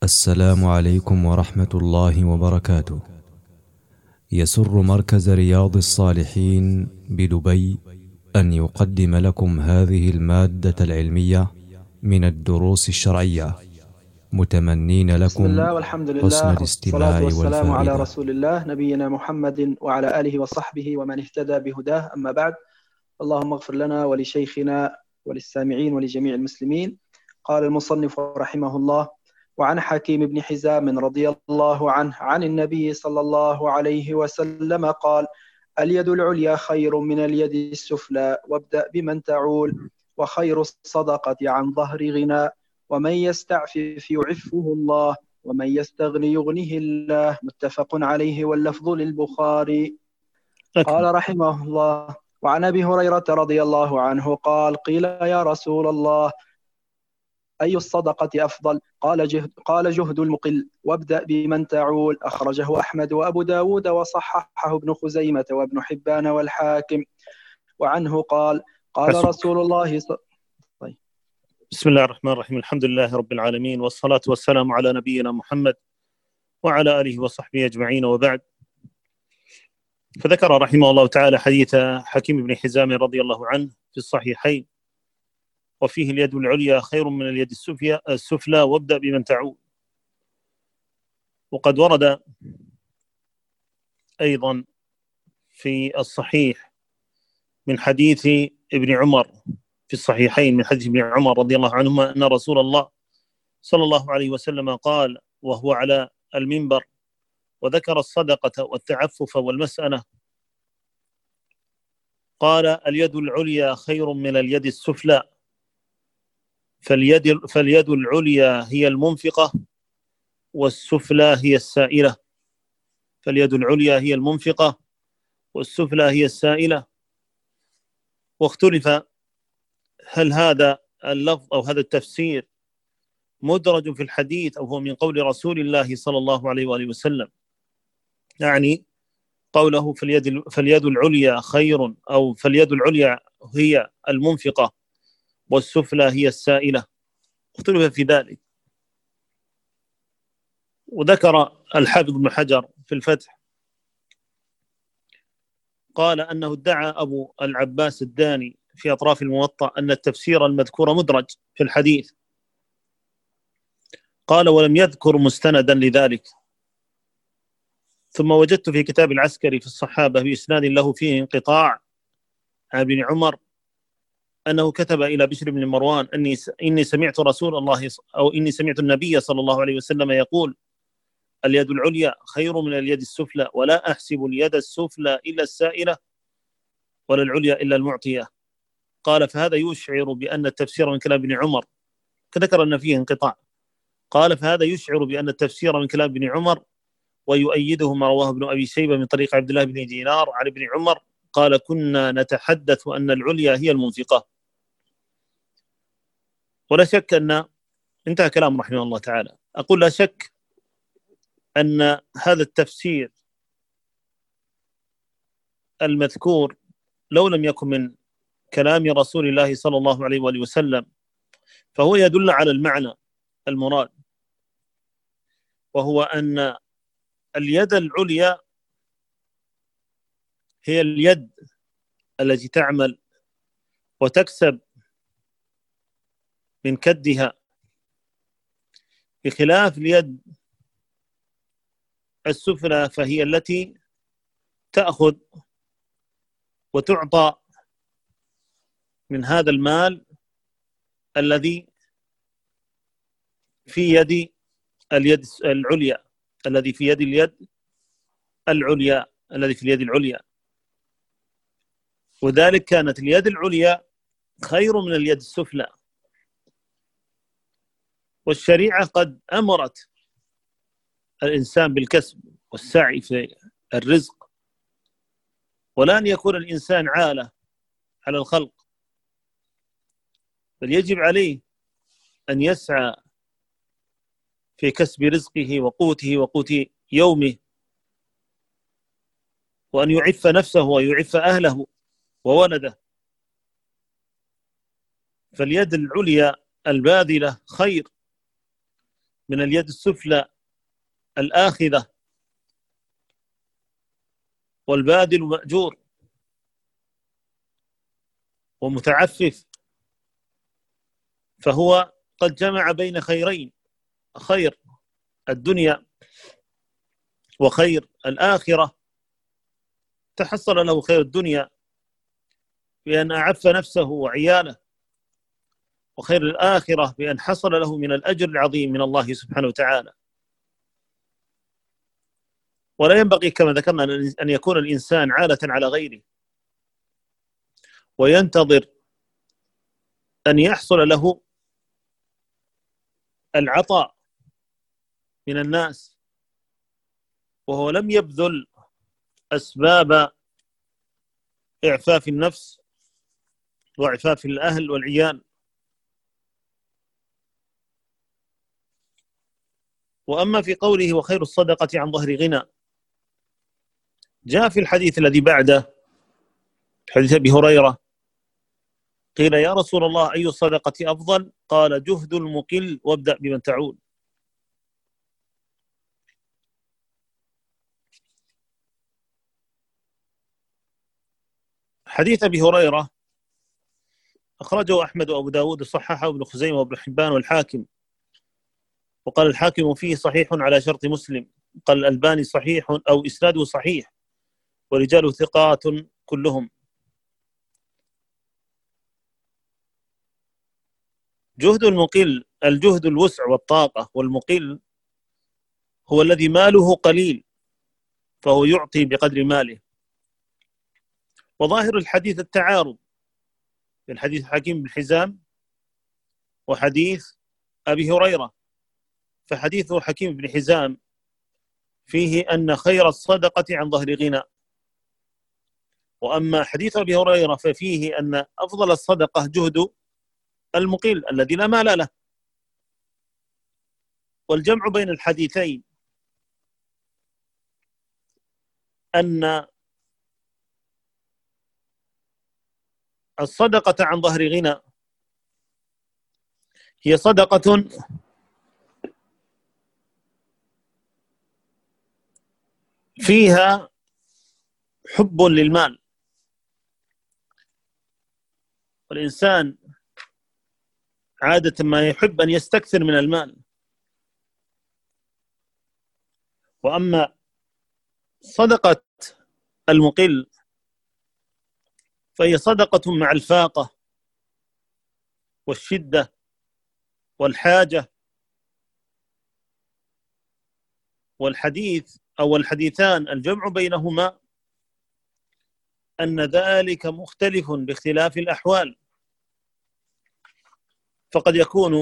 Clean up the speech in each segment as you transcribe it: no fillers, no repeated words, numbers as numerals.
السلام عليكم ورحمة الله وبركاته. يسر مركز رياض الصالحين بدبي أن يقدم لكم هذه المادة العلمية من الدروس الشرعية، متمنين بسم لكم الله والحمد حسن لله الاستماع والصلاة والسلام على والفائدة. رسول الله نبينا محمد وعلى آله وصحبه ومن اهتدى بهداه، أما بعد. اللهم اغفر لنا ولشيخنا وللسامعين ولجميع المسلمين. قال المصنف رحمه الله: وعن حكيم بن حزام رضي الله عنه عن النبي صلى الله عليه وسلم قال: اليد العليا خير من اليد السفلى، وابدأ بمن تعول، وخير الصدقة عن ظهر غنى، ومن يستعفف يعفه الله، ومن يستغني يغنه الله. متفق عليه واللفظ للبخاري. قال رحمه الله: وعن أبي هريرة رضي الله عنه قال: قيل يا رسول الله أي الصدقة أفضل؟ قال جهد المقل، وابدأ بمن تعول. أخرجه أحمد وأبو داود وصححه ابن خزيمة وابن حبان والحاكم. وعنه قال: قال رسول الله طيب. بسم الله الرحمن الرحيم. الحمد لله رب العالمين، والصلاة والسلام على نبينا محمد وعلى آله وصحبه أجمعين، وبعد. فذكر رحمه الله تعالى حديث حكيم بن حزام رضي الله عنه في الصحيحين، وفيه: اليد العليا خير من اليد السفلى، وابدأ بمن تعول. وقد ورد أيضا في الصحيح من حديث ابن عمر في الصحيحين من حديث ابن عمر رضي الله عنهما أن رسول الله صلى الله عليه وسلم قال وهو على المنبر وذكر الصدقة والتعفف والمسألة، قال: اليد العليا خير من اليد السفلى، فاليد العليا هي المنفقة والسفلى هي السائلة. فاليد العليا هي المنفقة والسفلى هي السائلة. واختلف هل هذا اللفظ أو هذا التفسير مدرج في الحديث أو هو من قول رسول الله صلى الله عليه وآله وسلم، يعني قوله فاليد العليا خير، أو فاليد العليا هي المنفقة والسفلى هي السائلة. اختلف في ذلك. وذكر الحافظ ابن حجر في الفتح قال أنه ادعى أبو العباس الداني في أطراف الموطأ أن التفسير المذكور مدرج في الحديث، قال: ولم يذكر مستندا لذلك. ثم وجدت في كتاب العسكري في الصحابة بإسناد له فيه انقطاع عن ابن عمر أنه كتب إلى بشر بن مروان إني سمعت رسول الله أو إني سمعت النبي صلى الله عليه وسلم يقول: اليد العليا خير من اليد السفلى، ولا أحسب اليد السفلى إلا السائلة ولا العليا إلا المعطية. قال: فهذا يشعر بأن التفسير من كلام ابن عمر، كذكر أن فيه انقطاع. قال: فهذا يشعر بأن التفسير من كلام ابن عمر، ويؤيده ما رواه ابن أبي شيبة من طريق عبد الله بن دينار عن ابن عمر قال: كنا نتحدث أن العليا هي المنفقة. ولا شك أن انتهى كلام رحمه الله تعالى. أقول لا شك أن هذا التفسير المذكور لو لم يكن من كلام رسول الله صلى الله عليه وآله وسلم فهو يدل على المعنى المراد، وهو أن اليد العليا هي اليد التي تعمل وتكسب من كدها، بخلاف اليد السفلى فهي التي تأخذ وتعطى من هذا المال الذي في يد اليد العليا، الذي في يد اليد العليا، الذي في اليد العليا. وذلك كانت اليد العليا خير من اليد السفلى. والشريعة قد أمرت الإنسان بالكسب والسعي في الرزق، ولا أن يكون الإنسان عالة على الخلق، بل يجب عليه أن يسعى في كسب رزقه وقوته وقوت يومه، وأن يعف نفسه ويعف أهله وولده. فاليد العليا الباذلة خير من اليد السفلى الآخذة والباذل مأجور ومتعفف، فهو قد جمع بين خيرين: خير الدنيا وخير الآخرة. تحصل له خير الدنيا بأن أعف نفسه وعياله، وخير الآخرة بأن حصل له من الأجر العظيم من الله سبحانه وتعالى. ولا ينبغي كما ذكرنا أن يكون الإنسان عالة على غيره وينتظر أن يحصل له العطاء من الناس وهو لم يبذل أسباب إعفاف النفس وإعفاف الأهل والعيال. وأما في قوله وخير الصدقة عن ظهر غنى، جاء في الحديث الذي بعده حديث أبي هريرة قيل يا رسول الله أي الصدقة أفضل؟ قال جهد المقل وابدأ بمن تعول. حديث أبي هريرة أخرجه أحمد وأبو داود وصححه ابن خزيمة وابن حبان والحاكم، وقال الحاكم فيه صحيح على شرط مسلم، قال الألباني صحيح أو إسناده صحيح ورجاله ثقات كلهم. جهد المقل، الجهد الوسع والطاقة، والمقل هو الذي ماله قليل فهو يعطي بقدر ماله. وظاهر الحديث التعارض بين حديث حكيم بن حزام وحديث أبي هريرة، فحديث حكيم بن حزام فيه أن خير الصدقة عن ظهر غنى، وأما حديث أبي هريرة ففيه أن أفضل الصدقة جهد المقل الذي لا مال له. والجمع بين الحديثين أن الصدقة عن ظهر غنى هي صدقة فيها حب للمال، والإنسان عادة ما يحب أن يستكثر من المال. وأما صدقة المقل فهي صدقة مع الفاقة والشدة والحاجة. والحديث أو الحديثان الجمع بينهما أن ذلك مختلف باختلاف الأحوال، فقد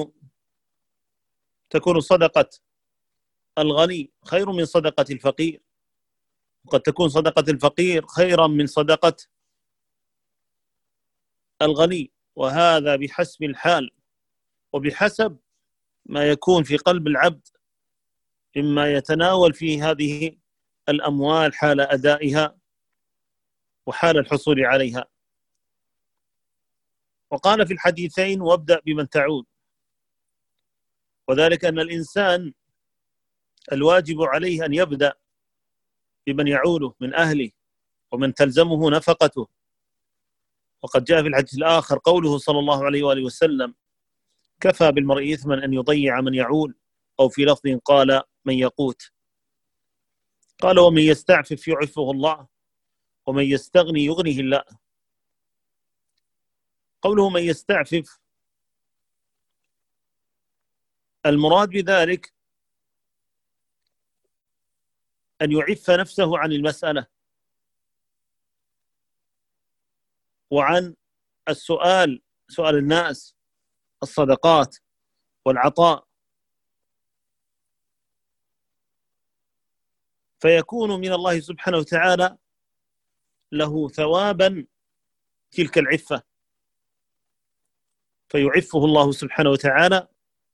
تكون صدقة الغني خير من صدقة الفقير، وقد تكون صدقة الفقير خيرا من صدقة الغني، وهذا بحسب الحال وبحسب ما يكون في قلب العبد مما يتناول فيه هذه الأموال حال أدائها وحال الحصول عليها. وقال في الحديثين وابدأ بمن تعود، وذلك أن الإنسان الواجب عليه أن يبدأ بمن يعوله من أهله ومن تلزمه نفقته. وقد جاء في الحديث الآخر قوله صلى الله عليه وآله وسلم كفى بالمرء إثما أن يضيع من يعول، أو في لفظ قال من يقوت. قال ومن يستعفف يعفه الله ومن يستغني يغنيه الله. قوله من يستعفف المراد بذلك أن يعف نفسه عن المسألة وعن سؤال الناس الصدقات والعطاء، فيكون من الله سبحانه وتعالى له ثوابا تلك العفة، فيعفه الله سبحانه وتعالى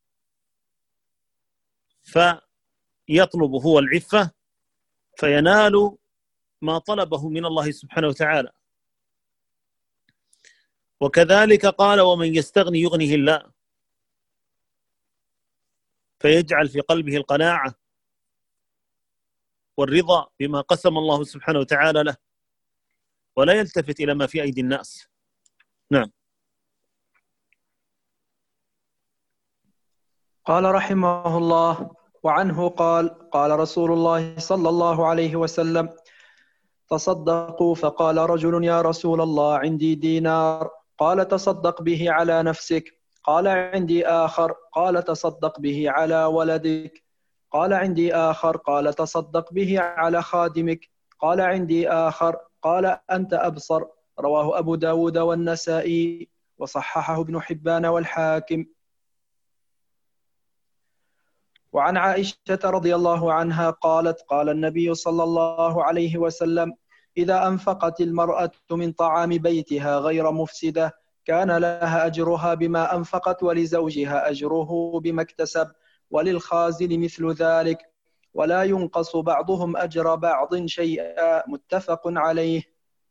فيطلب هو العفة فينال ما طلبه من الله سبحانه وتعالى. وكذلك قال ومن يستغني يغنيه الله، فيجعل في قلبه القناعة والرضا بما قسم الله سبحانه وتعالى له، ولا يلتفت إلى ما في أيدي الناس. نعم. قال رحمه الله: وعنه قال: قال رسول الله صلى الله عليه وسلم: تصدقوا. فقال رجل: يا رسول الله، عندي دينار. قال: تصدق به على نفسك. قال: عندي آخر. قال: تصدق به على ولدك. قال: عندي آخر. قال: تصدق به على خادمك. قال: عندي آخر. قال: أنت أبصر. رواه أبو داود والنسائي، وصححه ابن حبان والحاكم. وعن عائشة رضي الله عنها قالت: قال النبي صلى الله عليه وسلم: إذا أنفقت المرأة من طعام بيتها غير مفسدة كان لها أجرها بما أنفقت، ولزوجها أجره بما اكتسب، وللخازن مثل ذلك، ولا ينقص بعضهم أجر بعض شيئا. متفق عليه.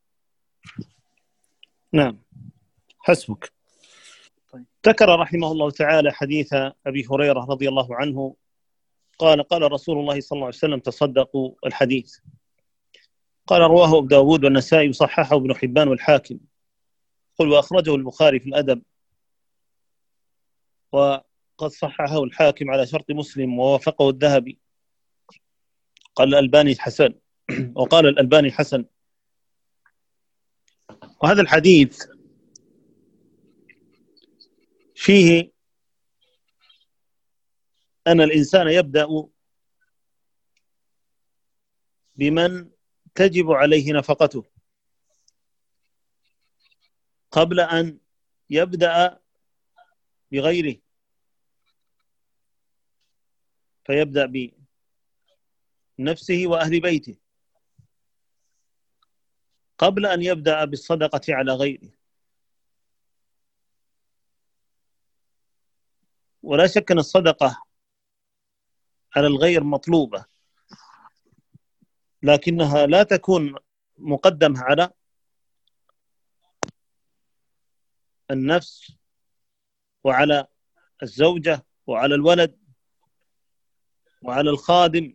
نعم، حسبك. ذكر رحمه الله تعالى حديث أبي هريرة رضي الله عنه قال: قال رسول الله صلى الله عليه وسلم: تصدقوا. الحديث قال: رواه أبو داود والنسائي، وصححه ابن حبان والحاكم. قل: وأخرجه البخاري في الأدب، وقد صححه الحاكم على شرط مسلم، ووافقه الذهبي. قال الألباني حسن، وقال الألباني حسن. وهذا الحديث فيه أن الإنسان يبدأ بمن تجب عليه نفقته قبل أن يبدأ بغيره، فيبدأ بنفسه وأهل بيته قبل أن يبدأ بالصدقة على غيره. ولا شك أن الصدقة على الغير مطلوبة، لكنها لا تكون مقدمة على النفس وعلى الزوجة وعلى الولد وعلى الخادم.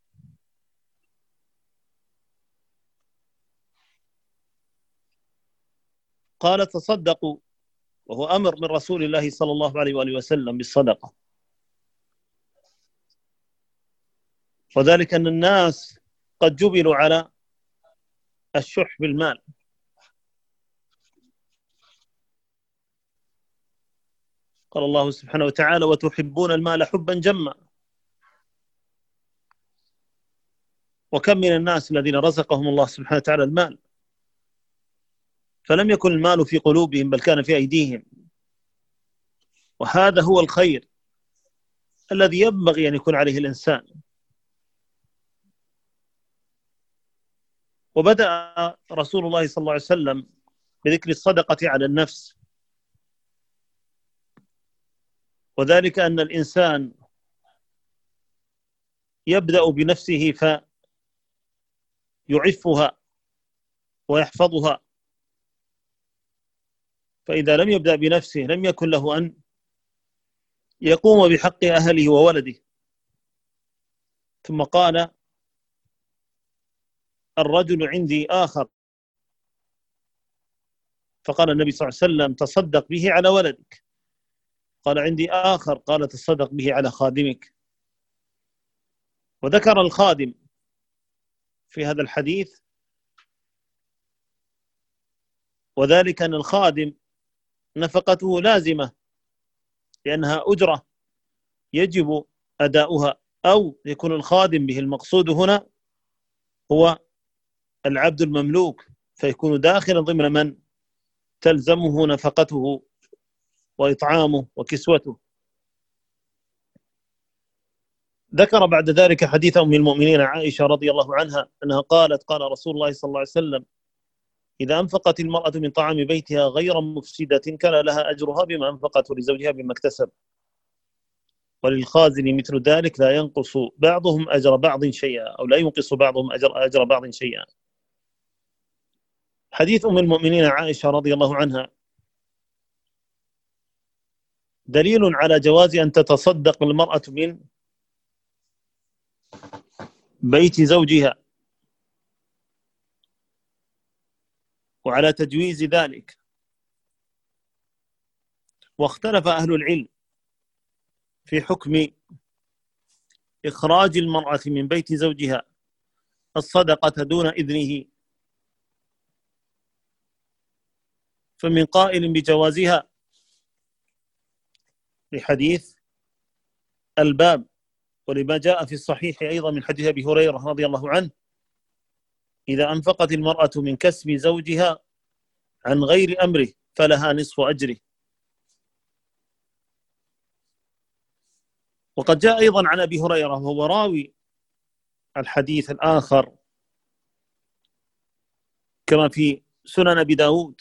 قال: تصدقوا، وهو أمر من رسول الله صلى الله عليه وآله وسلم بالصدقة، وذلك أن الناس قد جبلوا على الشح بالمال. قال الله سبحانه وتعالى: وتحبون المال حبا جما. وكم من الناس الذين رزقهم الله سبحانه وتعالى المال فلم يكن المال في قلوبهم بل كان في أيديهم، وهذا هو الخير الذي ينبغي أن يكون عليه الإنسان. وبدأ رسول الله صلى الله عليه وسلم بذكر الصدقة على النفس، وذلك أن الإنسان يبدأ بنفسه فيعفها ويحفظها، فإذا لم يبدأ بنفسه لم يكن له أن يقوم بحق أهله وولده. ثم قال: الرجل عندي آخر. فقال النبي صلى الله عليه وسلم: تصدق به على ولدك. قال: عندي آخر. قال: تصدق به على خادمك. وذكر الخادم في هذا الحديث، وذلك أن الخادم نفقته لازمة لأنها أجرة يجب أداؤها، أو يكون الخادم به المقصود هنا هو العبد المملوك، فيكون داخلا ضمن من تلزمه نفقته وإطعامه وكسوته. ذكر بعد ذلك حديث أم المؤمنين عائشة رضي الله عنها أنها قالت: قال رسول الله صلى الله عليه وسلم: إذا أنفقت المرأة من طعام بيتها غير مفسدة كان لها أجرها بما أنفقت، ولزوجها بما اكتسب، وللخازن مثل ذلك، لا ينقص بعضهم أجر بعض شيئا، أو لا ينقص بعضهم أجر بعض شيئا. حديث أم المؤمنين عائشة رضي الله عنها دليل على جواز أن تتصدق المرأة من بيت زوجها، وعلى تجويز ذلك. واختلف أهل العلم في حكم إخراج المرأة من بيت زوجها الصدقة دون إذنه، فمن قائل بجوازها لحديث الباب، ولما جاء في الصحيح أيضا من حديث أبي هريرة رضي الله عنه: إذا أنفقت المرأة من كسب زوجها عن غير أمره فلها نصف أجره. وقد جاء أيضا عن أبي هريرة وهو راوي الحديث الآخر كما في سنن أبي داود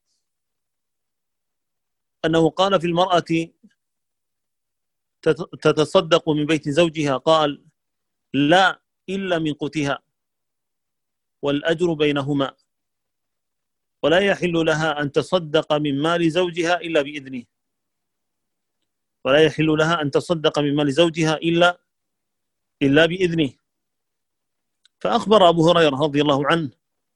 أنه قال في المرأة تتصدق من بيت زوجها، قال: لا إلا من قوتها والأجر بينهما، ولا يحل لها أن تصدق من مال زوجها إلا بإذنه، ولا يحل لها أن تصدق من مال زوجها إلا بإذنه. فأخبر أبو هريرة رضي الله عنه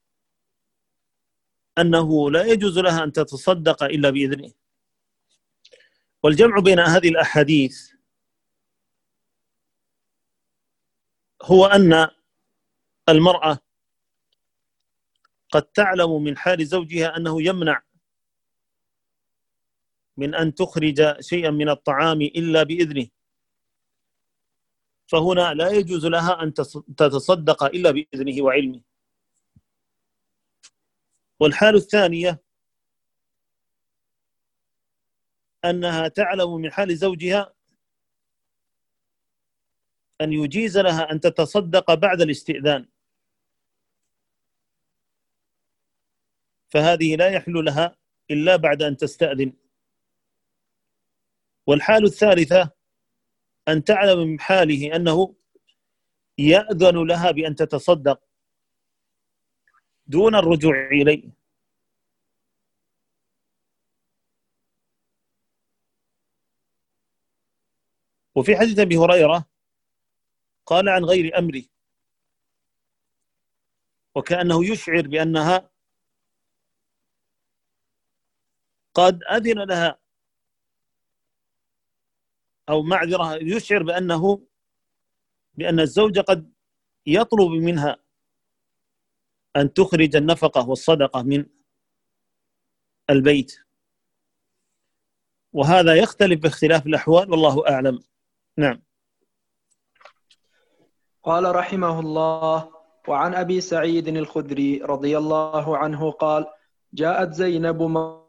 أنه لا يجوز لها أن تتصدق إلا بإذنه. والجمع بين هذه الأحاديث هو أن المرأة قد تعلم من حال زوجها أنه يمنع من أن تخرج شيئا من الطعام إلا بإذنه، فهنا لا يجوز لها أن تتصدق إلا بإذنه وعلمه. والحال الثانية أنها تعلم من حال زوجها أن يجيز لها أن تتصدق بعد الاستئذان، فهذه لا يحل لها إلا بعد أن تستأذن. والحال الثالثة أن تعلم من حاله أنه يأذن لها بأن تتصدق دون الرجوع إليه. وفي حديث أبي هريرة قال: عن غير أمري، وكأنه يشعر بأنها قد أذن لها، أو معذرة، يشعر بأن الزوج قد يطلب منها أن تخرج النفقة والصدقة من البيت، وهذا يختلف باختلاف الأحوال والله أعلم. نعم. قال رحمه الله: وعن أبي سعيد الخدري رضي الله عنه قال: جاءت زينب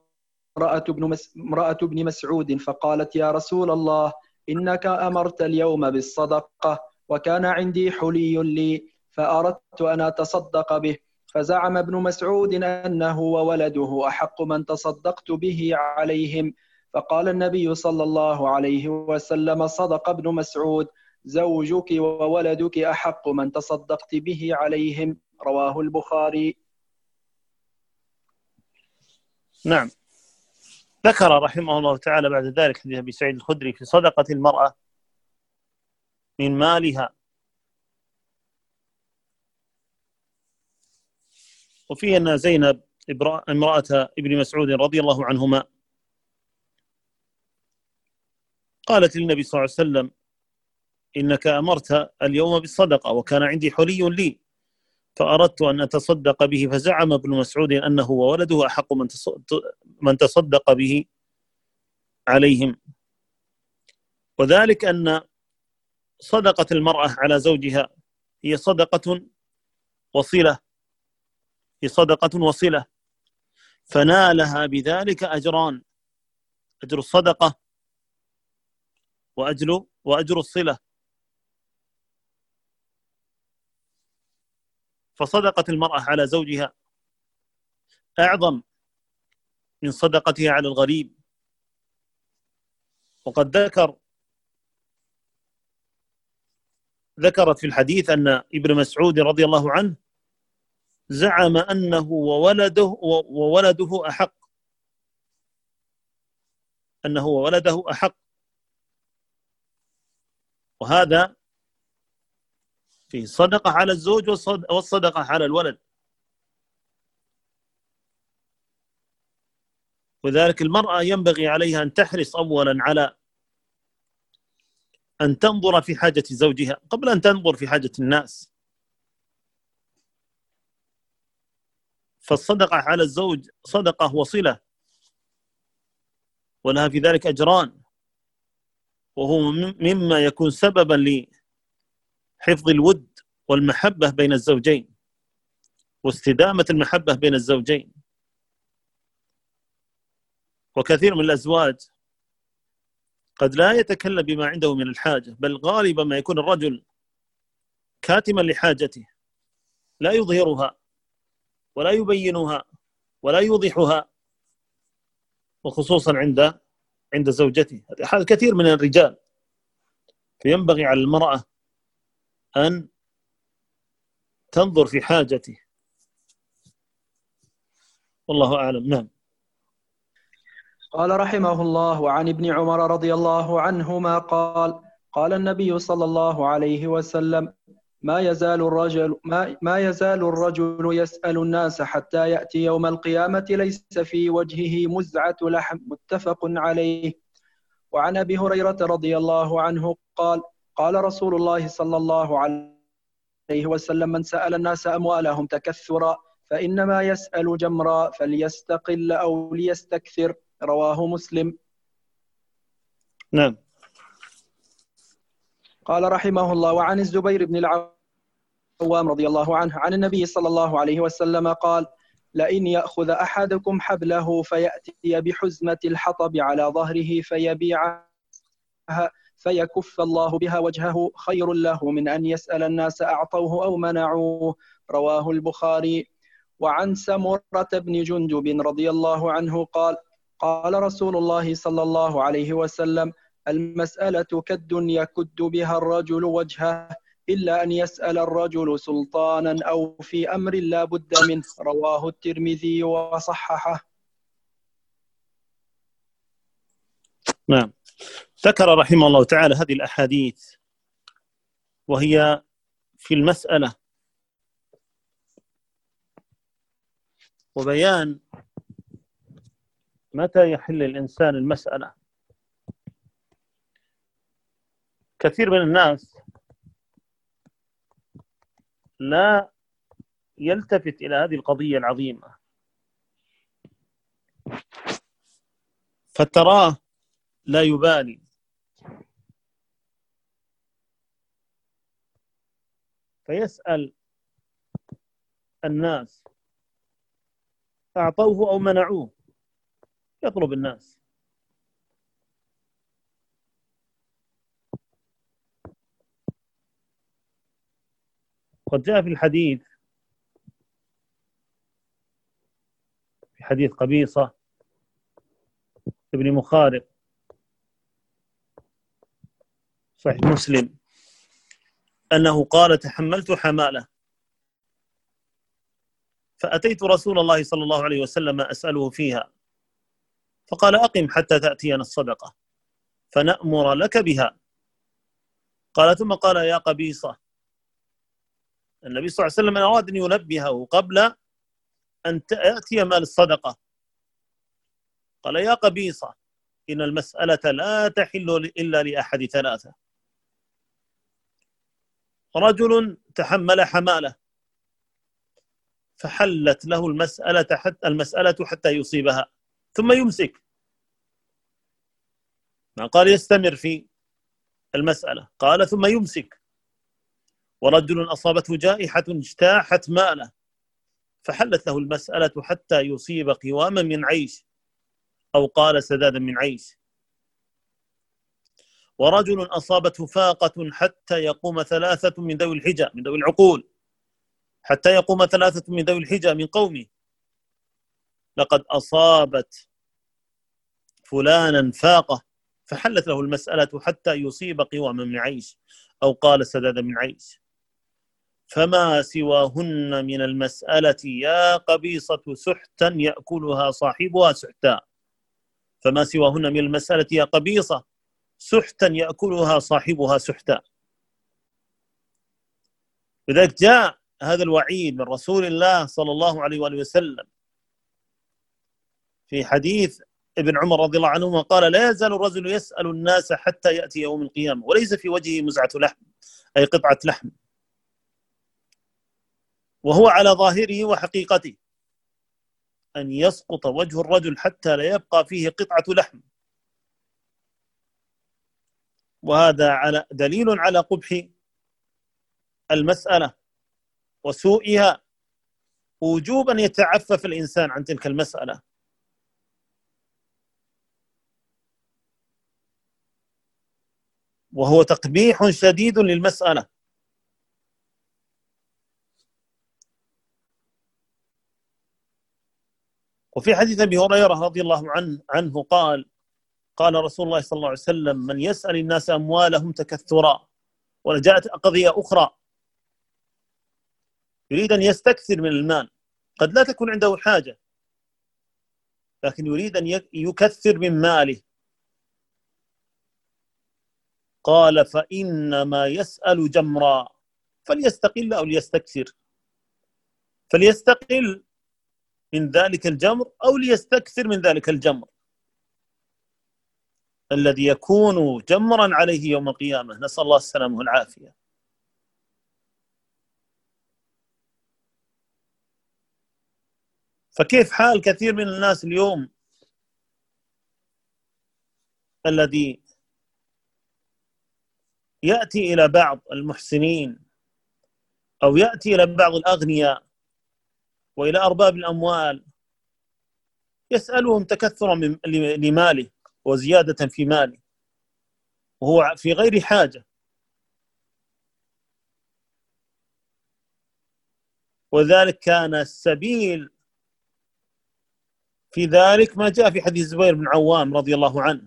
امرأة ابن مسعود فقالت: يا رسول الله، إنك أمرت اليوم بالصدقة، وكان عندي حلي لي فأردت أن أتصدق به، فزعم ابن مسعود أنه وولده أحق من تصدقت به عليهم، فقال النبي صلى الله عليه وسلم: صدق ابن مسعود، زوجك وولدك أحق من تصدقت به عليهم. رواه البخاري. نعم. ذكر رحمه الله تعالى بعد ذلك حديث أبي سعيد الخدري في صدقة المرأة من مالها، وفيه أن زينب امرأة ابن مسعود رضي الله عنهما قالت للنبي صلى الله عليه وسلم: إنك أمرت اليوم بالصدقة، وكان عندي حلي لي فأردت أن أتصدق به، فزعم ابن مسعود أنه وولده أحق من تصدق به عليهم. وذلك أن صدقة المرأة على زوجها هي صدقة وصلة، فنالها بذلك أجران: أجر الصدقة وأجر الصلة. فصدقة المرأة على زوجها أعظم من صدقتها على الغريب. وقد ذكرت في الحديث أن ابن مسعود رضي الله عنه زعم أنه وولده أحق، أنه وولده أحق، وهذا في صدقة على الزوج والصدقة على الولد. وذلك المرأة ينبغي عليها أن تحرص أولا على أن تنظر في حاجة زوجها قبل أن تنظر في حاجة الناس. فالصدقة على الزوج صدقة وصلة، ولها في ذلك أجران، وهو مما يكون سببا لحفظ الود والمحبة بين الزوجين واستدامة المحبة بين الزوجين. وكثير من الأزواج قد لا يتكلم بما عنده من الحاجة، بل غالبا ما يكون الرجل كاتما لحاجته، لا يظهرها ولا يبينها ولا يوضحها، وخصوصا عند زوجته. هذا كثير من الرجال. فينبغي على المرأة أن تنظر في حاجته. والله أعلم. نعم. قال رحمه الله: وعن ابن عمر رضي الله عنهما قال: قال النبي صلى الله عليه وسلم: ما يزال الرجل يسأل الناس حتى يأتي يوم القيامة ليس في وجهه مزعة لحم. متفق عليه. وعن أبي هريرة رضي الله عنه قال: قال رسول الله صلى الله عليه وسلم: من سأل الناس أموالهم تكثرا فإنما يسأل جمرا، فليستقل أو ليستكثر. رواه مسلم. نعم. قال رحمه الله: وعن الزبير بن العوام رضي الله عنه عن النبي صلى الله عليه وسلم قال: لئن يأخذ أحدكم حبله فيأتي بحزمة الحطب على ظهره فيبيعها فيكف الله بها وجهه خير له من أن يسأل الناس أعطوه أو منعوه. رواه البخاري. وعن سمرة بن جندب رضي الله عنه قال: قال رسول الله صلى الله عليه وسلم: المسألة كد يكد بها الرجل وجهه، إلا أن يسأل الرجل سلطانا أو في أمر لا بد منه. رواه الترمذي وصححه. نعم. ذكر رحمه الله تعالى هذه الأحاديث وهي في المسألة، وبيان متى يحل الإنسان المسألة. كثير من الناس لا يلتفت إلى هذه القضية العظيمة، فتراه لا يبالي، فيسأل الناس أعطوه أو منعوه، يطلب الناس. قد جاء في الحديث، في حديث قبيصة ابن مخارق صحيح مسلم أنه قال: تحملت حمالة فأتيت رسول الله صلى الله عليه وسلم أسأله فيها، فقال: أقم حتى تأتينا الصدقة فنأمر لك بها. قال: ثم قال: يا قبيصة. النبي صلى الله عليه وسلم أراد أن ينبهه قبل أن تأتي مال الصدقة. قال: يا قبيصة، إن المسألة لا تحل إلا لأحد ثلاثة: رجل تحمل حمالة فحلت له المسألة حتى يصيبها ثم يمسك، ما قال يستمر في المسألة، قال ثم يمسك. ورجل أصابته جائحة اجتاحت ماله فحلت له المسألة حتى يصيب قواما من عيش، أو قال سدادا من عيش. ورجل أصابته فاقة حتى يقوم ثلاثة من ذوي الحجة، من ذوي العقول، حتى يقوم ثلاثة من ذوي الحجة من قومه: لقد أصابت فلانا فاقة فحلت له المسألة حتى يصيب قواما من عيش، أو قال سدادا من عيش. فما سواهن من المسألة يا قبيصة سحتا يأكلها صاحبها سحتا. فما سواهن من المسألة هي قبيصة سحتا يأكلها صاحبها سحتا. لذلك جاء هذا الوعيد من رسول الله صلى الله عليه وآله وسلم في حديث ابن عمر رضي الله عنهما قال: لا يزال الرجل يسأل الناس حتى يأتي يوم القيامة وليس في وجهه مزعة لحم، أي قطعة لحم، وهو على ظاهره وحقيقته أن يسقط وجه الرجل حتى لا يبقى فيه قطعة لحم. وهذا دليل على قبح المسألة وسوءها، وجوب أن يتعفف الإنسان عن تلك المسألة. وهو تقبيح شديد للمسألة. وفي حديث أبي هريرة رضي الله عنه قال رسول الله صلى الله عليه وسلم: من يسأل الناس أموالهم تكثرا. وجاءت قضية أخرى، يريد أن يستكثر من المال، قد لا تكون عنده حاجة لكن يريد أن يكثر من ماله. قال: فإنما يسأل جمرا، فليستقل أو ليستكثر، فليستقل من ذلك الجمر أو ليستكثر من ذلك الجمر الذي يكون جمرا عليه يوم القيامة، نسأل الله السلامة والعافية. فكيف حال كثير من الناس اليوم الذي يأتي إلى بعض المحسنين أو يأتي إلى بعض الأغنياء وإلى أرباب الأموال يسألهم تكثرا لماله وزيادة في ماله وهو في غير حاجة. وذلك كان السبيل في ذلك ما جاء في حديث الزبير بن عوام رضي الله عنه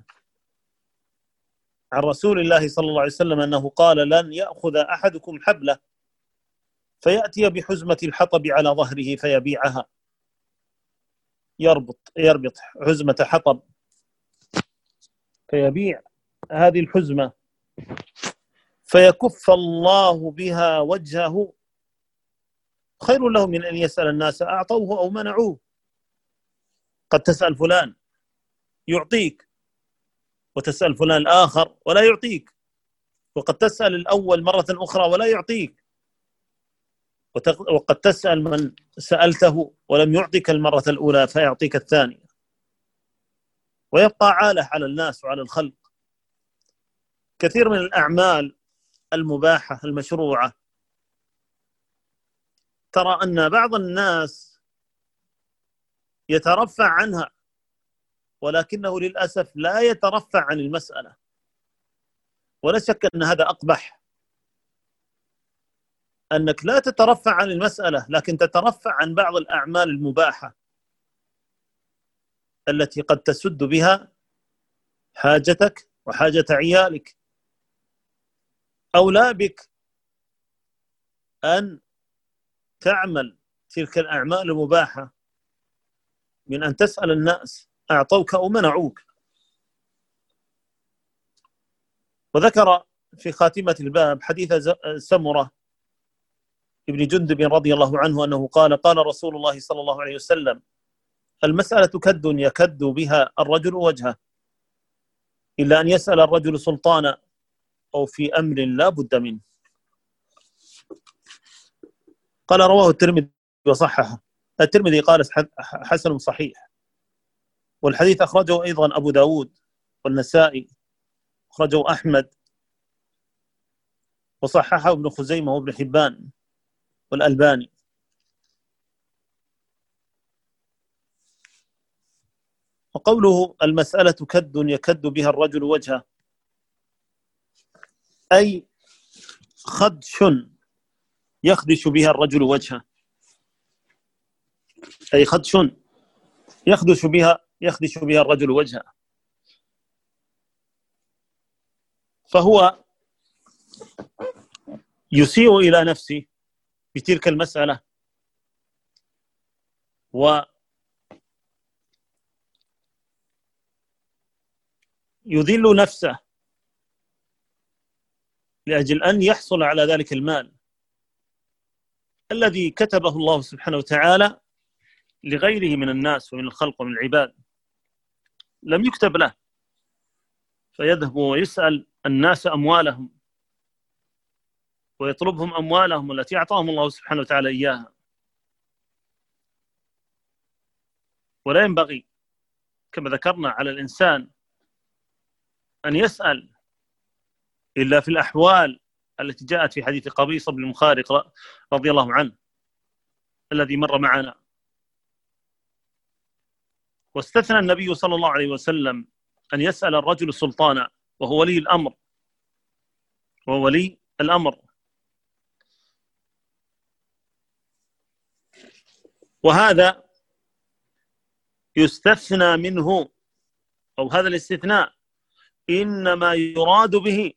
عن رسول الله صلى الله عليه وسلم أنه قال: لن يأخذ أحدكم حبله فيأتي بحزمة الحطب على ظهره فيبيعها، يربط حزمة حطب فيبيع هذه الحزمة فيكف الله بها وجهه، خير له من أن يسأل الناس أعطوه أو منعوه. قد تسأل فلان يعطيك، وتسأل فلان الآخر ولا يعطيك، وقد تسأل الأول مرة أخرى ولا يعطيك، وقد تسأل من سألته ولم يعطيك المرة الأولى فيعطيك الثانية، ويبقى عالة على الناس وعلى الخلق. كثير من الأعمال المباحة المشروعة ترى أن بعض الناس يترفع عنها، ولكنه للأسف لا يترفع عن المسألة، ولا شك أن هذا أقبح، أنك لا تترفع عن المسألة لكن تترفع عن بعض الأعمال المباحة التي قد تسد بها حاجتك وحاجة عيالك. أولى بك أن تعمل تلك الأعمال المباحة من أن تسأل الناس أعطوك أو منعوك. وذكر في خاتمة الباب حديث سمرة ابن جندب رضي الله عنه أنه قال: قال رسول الله صلى الله عليه وسلم: المسألة كد يكد بها الرجل وجهه، إلا أن يسأل الرجل سلطانا أو في أمر لا بد منه. قال: رواه الترمذي وصححه. الترمذي قال حسن صحيح، والحديث أخرجه أيضا أبو داود والنسائي، أخرجه أحمد وصححه ابن خزيمة وابن حبان والألباني. وقوله المسألة كد يكد بها الرجل وجهه، أي خدش يخدش بها الرجل وجهه، أي خدش يخدش بها الرجل وجهه. فهو يسيء إلى نفسه بتلك المسألة، يذل نفسه لأجل أن يحصل على ذلك المال الذي كتبه الله سبحانه وتعالى لغيره من الناس ومن الخلق ومن العباد، لم يكتب له، فيذهب ويسأل الناس أموالهم ويطلبهم أموالهم التي أعطاهم الله سبحانه وتعالى إياها. ولا ينبغي كما ذكرنا على الإنسان أن يسأل إلا في الأحوال التي جاءت في حديث قبيصة بن مخارق رضي الله عنه الذي مر معنا. واستثنى النبي صلى الله عليه وسلم أن يسأل الرجل السلطان وهو ولي الأمر، وهذا يستثنى منه، أو هذا الاستثناء إنما يراد به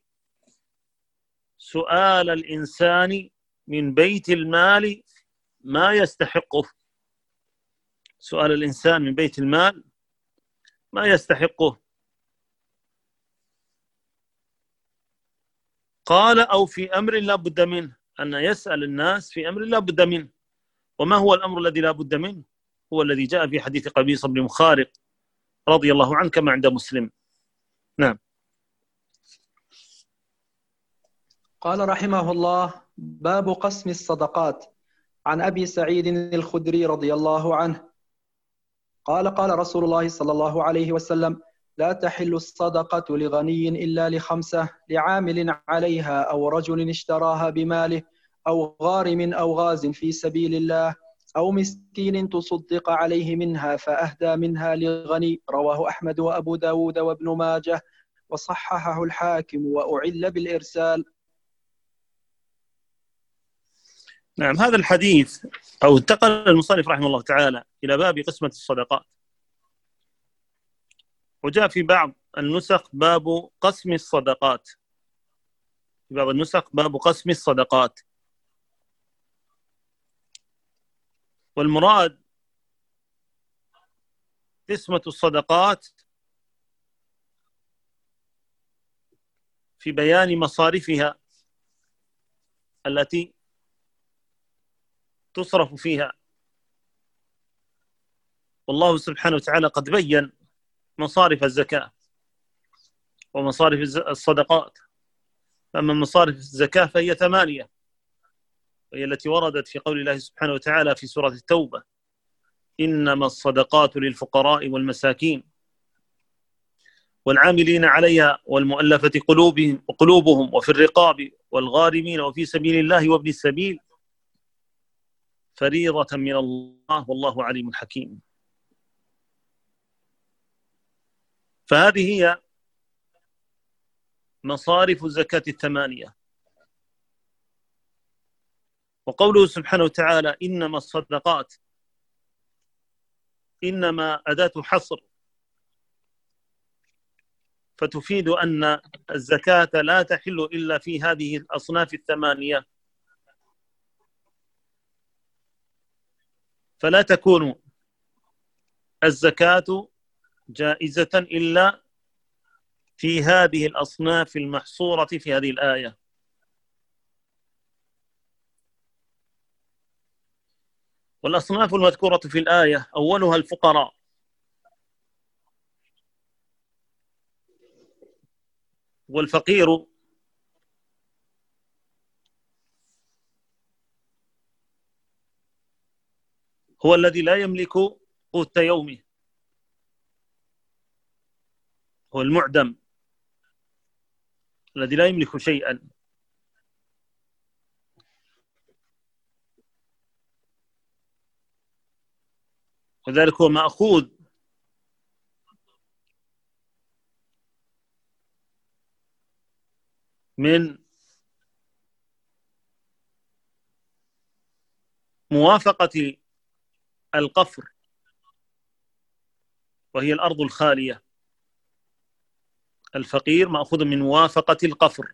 سؤال الإنسان من بيت المال ما يستحقه، سؤال الإنسان من بيت المال ما يستحقه. قال أو في أمر لا بد منه، أن يسأل الناس في أمر لا بد منه. وما هو الأمر الذي لا بد منه؟ هو الذي جاء في حديث قبيصة بن مخارق رضي الله عنه كما عند مسلم. نعم. قال رحمه الله: باب قسم الصدقات. عن أبي سعيد الخدري رضي الله عنه قال: قال رسول الله صلى الله عليه وسلم: لا تحل الصدقة لغني إلا لخمسة: لعامل عليها، أو رجل اشتراها بماله، أو غارم أو غاز في سبيل الله، أو مسكين تصدق عليه منها فأهدى منها لغني. رواه أحمد وأبو داود وابن ماجه وصححه الحاكم وأعل بالإرسال. نعم، هذا الحديث أو انتقل المصنف رحمه الله تعالى إلى باب قسمة الصدقات، وجاء في بعض النسخ باب قسم الصدقات، في بعض النسخ باب قسم الصدقات. والمراد قسمة الصدقات في بيان مصارفها التي تصرف فيها. والله سبحانه وتعالى قد بين مصارف الزكاة ومصارف الصدقات. فأما مصارف الزكاة فهي 8، وهي التي وردت في قول الله سبحانه وتعالى في سورة التوبة: إنما الصدقات للفقراء والمساكين والعاملين عليها والمؤلفة قلوبهم وفي الرقاب والغارمين وفي سبيل الله وابن السبيل فريضة من الله والله عليم حكيم. فهذه هي مصارف الزكاة 8. وقوله سبحانه وتعالى إنما الصدقات، إنما أداة حصر، فتفيد أن الزكاة لا تحل إلا في هذه الأصناف 8، فلا تكون الزكاة جائزة إلا في هذه الأصناف المحصورة في هذه الآية. والأصناف المذكورة في الآية أولها الفقراء، والفقير هو الذي لا يملك قوت يومه، هو المعدم الذي لا يملك شيئا. وذلك هو مأخوذ من موافقة القفر، وهي الأرض الخالية. الفقير مأخوذ من موافقة القفر.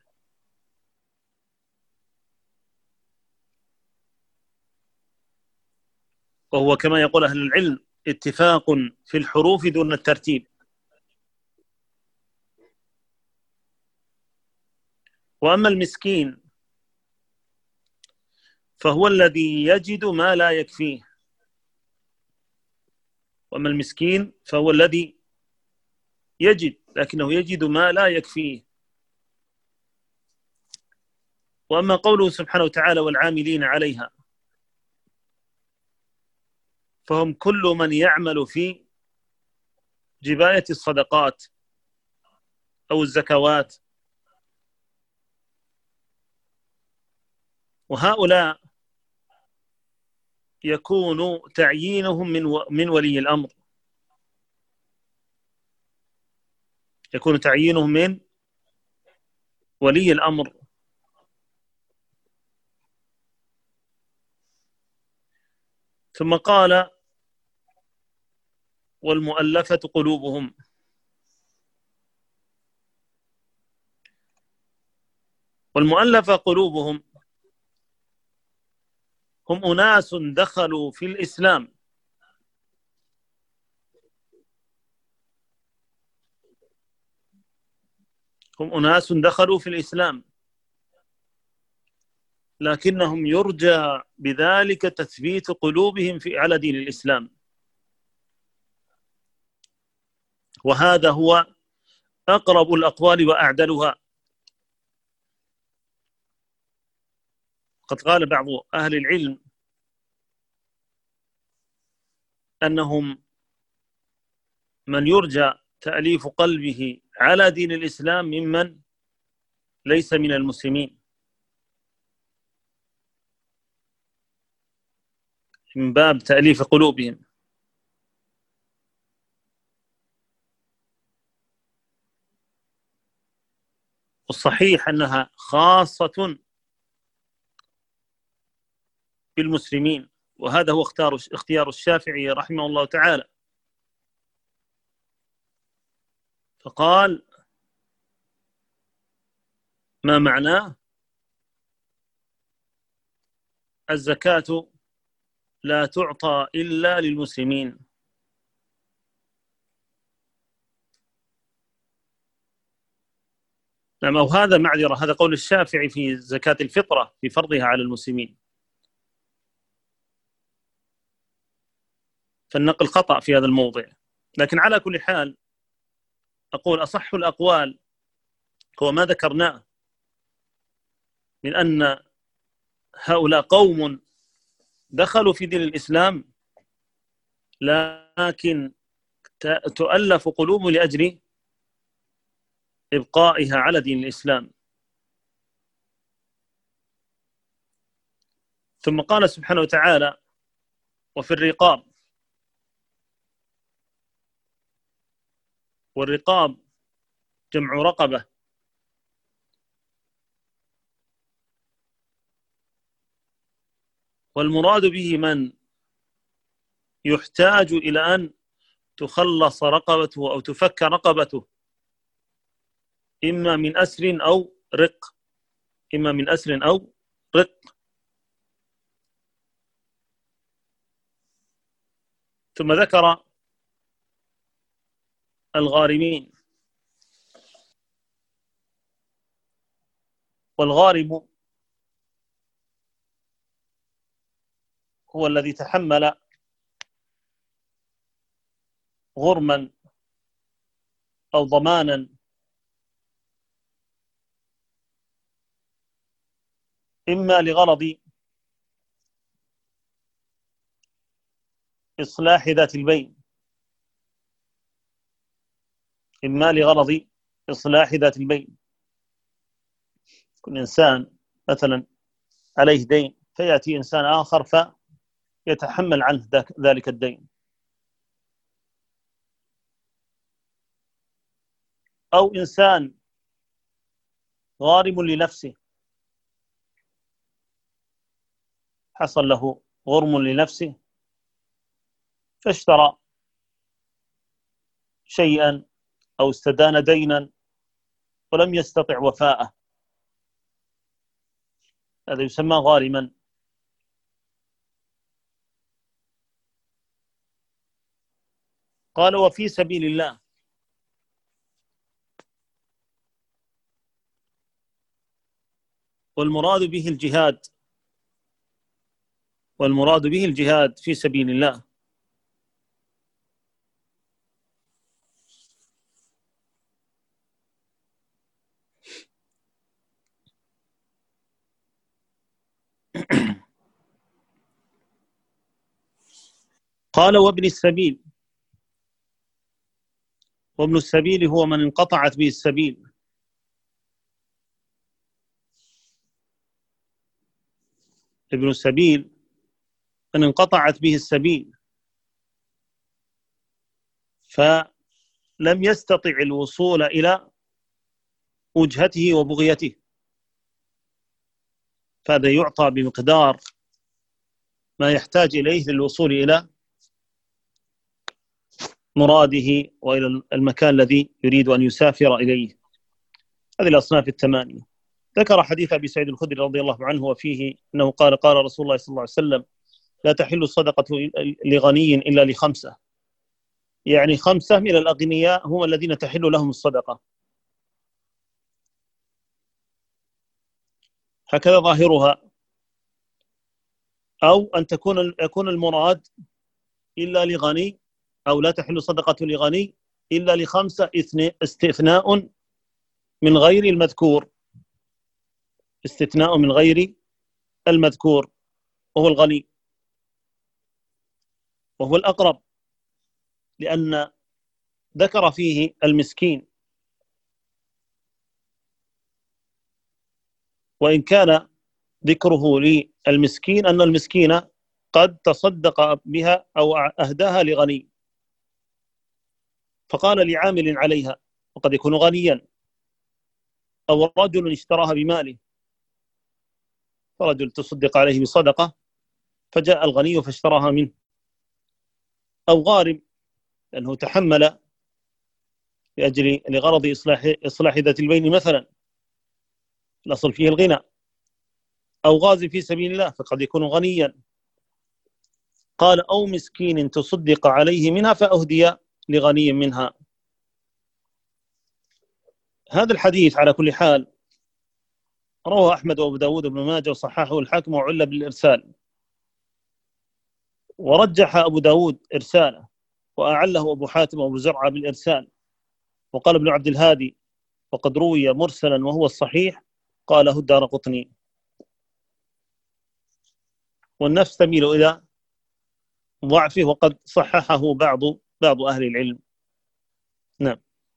وهو كما يقول أهل العلم اتفاق في الحروف دون الترتيب. وأما المسكين فهو الذي يجد ما لا يكفيه. وأما المسكين فهو الذي يجد، لكنه يجد ما لا يكفيه. وأما قوله سبحانه وتعالى والعاملين عليها، فهم كل من يعمل في جباية الصدقات أو الزكوات، وهؤلاء يكون تعيينهم من ولي الأمر، يكون تعيينهم من ولي الأمر. ثم قال والمؤلفة قلوبهم. والمؤلفة قلوبهم هم أناس دخلوا في الإسلام لكنهم يرجى بذلك تثبيت قلوبهم على دين الإسلام، وهذا هو أقرب الأقوال وأعدلها. قد قال بعض أهل العلم أنهم من يرجى تأليف قلبه على دين الإسلام ممن ليس من المسلمين، من باب تأليف قلوبهم. والصحيح أنها خاصة بالمسلمين، وهذا هو اختيار الشافعي رحمه الله تعالى، فقال ما معناه الزكاة لا تعطى إلا للمسلمين. نعم، أو هذا معذرة، هذا قول الشافعي في زكاة الفطرة في فرضها على المسلمين، فالنقل خطأ في هذا الموضع. لكن على كل حال أقول أصح الأقوال هو ما ذكرناه من أن هؤلاء قوم دخلوا في دين الإسلام لكن تؤلف قلوبهم لأجل إبقائها على دين الإسلام. ثم قال سبحانه وتعالى وفي الرقاب. والرقاب جمع رقبة، والمراد به من يحتاج إلى أن تخلص رقبته أو تفك رقبته، إما من أسر أو رق، إما من أسر أو رق. ثم ذكر الغارمين. والغارم هو الذي تحمل غرما أو ضمانا إما لغرض إصلاح ذات البين، إما لغرض إصلاح ذات البين. كل إنسان مثلا عليه دين فيأتي إنسان آخر فيتحمل عنه ذلك الدين، أو إنسان غارم لنفسه، حصل له غرم لنفسه فاشترى شيئا أو استدان دينا ولم يستطع وفاءه، هذا يسمى غارما. قال وفي سبيل الله. والمراد به الجهاد، والمراد به الجهاد في سبيل الله. قال وابن السبيل، وابن السبيل هو من انقطعت به السبيل. ابن السبيل من انقطعت به السبيل فلم يستطع الوصول إلى وجهته وبغيته، فهذا يعطى بمقدار ما يحتاج إليه للوصول إلى مراده وإلى المكان الذي يريد أن يسافر إليه. هذه الأصناف الثمانية. ذكر حديث أبي سعيد الخدري رضي الله عنه وفيه أنه قال قال رسول الله صلى الله عليه وسلم: لا تحل الصدقة لغني إلا لخمسة، يعني 5 من الأغنياء هم الذين تحل لهم الصدقة. هكذا ظاهرها، أو أن يكون المراد إلا لغني، أو لا تحل صدقة لغني إلا ل5، استثناء من غير المذكور، استثناء من غير المذكور، وهو الغني، وهو الأقرب، لأن ذكر فيه المسكين، وإن كان ذكره للمسكين أن المسكين قد تصدق بها أو أهداها لغني، فقال لعامل عليها، وقد يكون غنيا، أو رجل اشتراها بماله، فرجل تصدق عليه بصدقة فجاء الغني فاشتراها منه، أو غارم لأنه تحمل لغرض إصلاح ذات البين مثلا، الأصل فيه الغنى، أو غاز في سبيل الله فقد يكون غنيا. قال أو مسكين تصدق عليه منها فأهدي لغني منها. هذا الحديث على كل حال رواه أحمد وأبو داود وابن ماجه وصححه الحاكم وعل بالإرسال، ورجح أبو داود إرساله، وأعله أبو حاتم وأبو زرعة بالإرسال، وقال ابن عبد الهادي وقد روي مرسلا وهو الصحيح، قاله الدارقطني. والنفس تميل إلى ضعفه، وقد صححه بعض أهل العلم. نعم.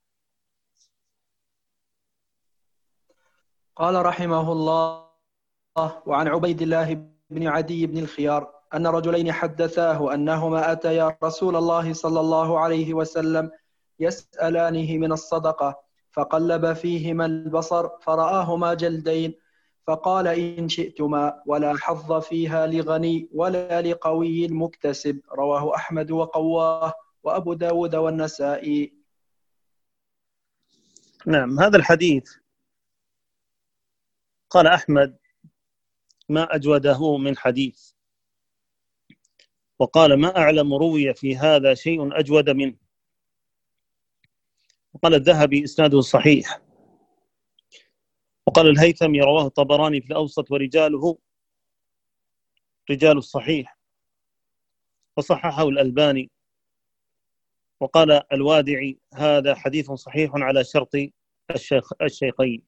قال رحمه الله: وعن عبيد الله بن عدي بن الخيار أن رجلين حدثاه أنهما أتيا رسول الله صلى الله عليه وسلم يسألانه من الصدقة، فقلب فيهما البصر فرآهما جلدين، فقال: إن شئتما، ولا حظ فيها لغني ولا لقوي مكتسب. رواه أحمد وقواه وأبو داود والنسائي. نعم. هذا الحديث قال أحمد: ما أجوده من حديث، وقال: ما أعلم روي في هذا شيء أجود منه. وقال الذهبي: إسناده صحيح. وقال الهيثمي: رواه الطبراني في الأوسط ورجاله رجال الصحيح، وصححه الألباني. وقال الوادعي: هذا حديث صحيح على شرط الشيخين.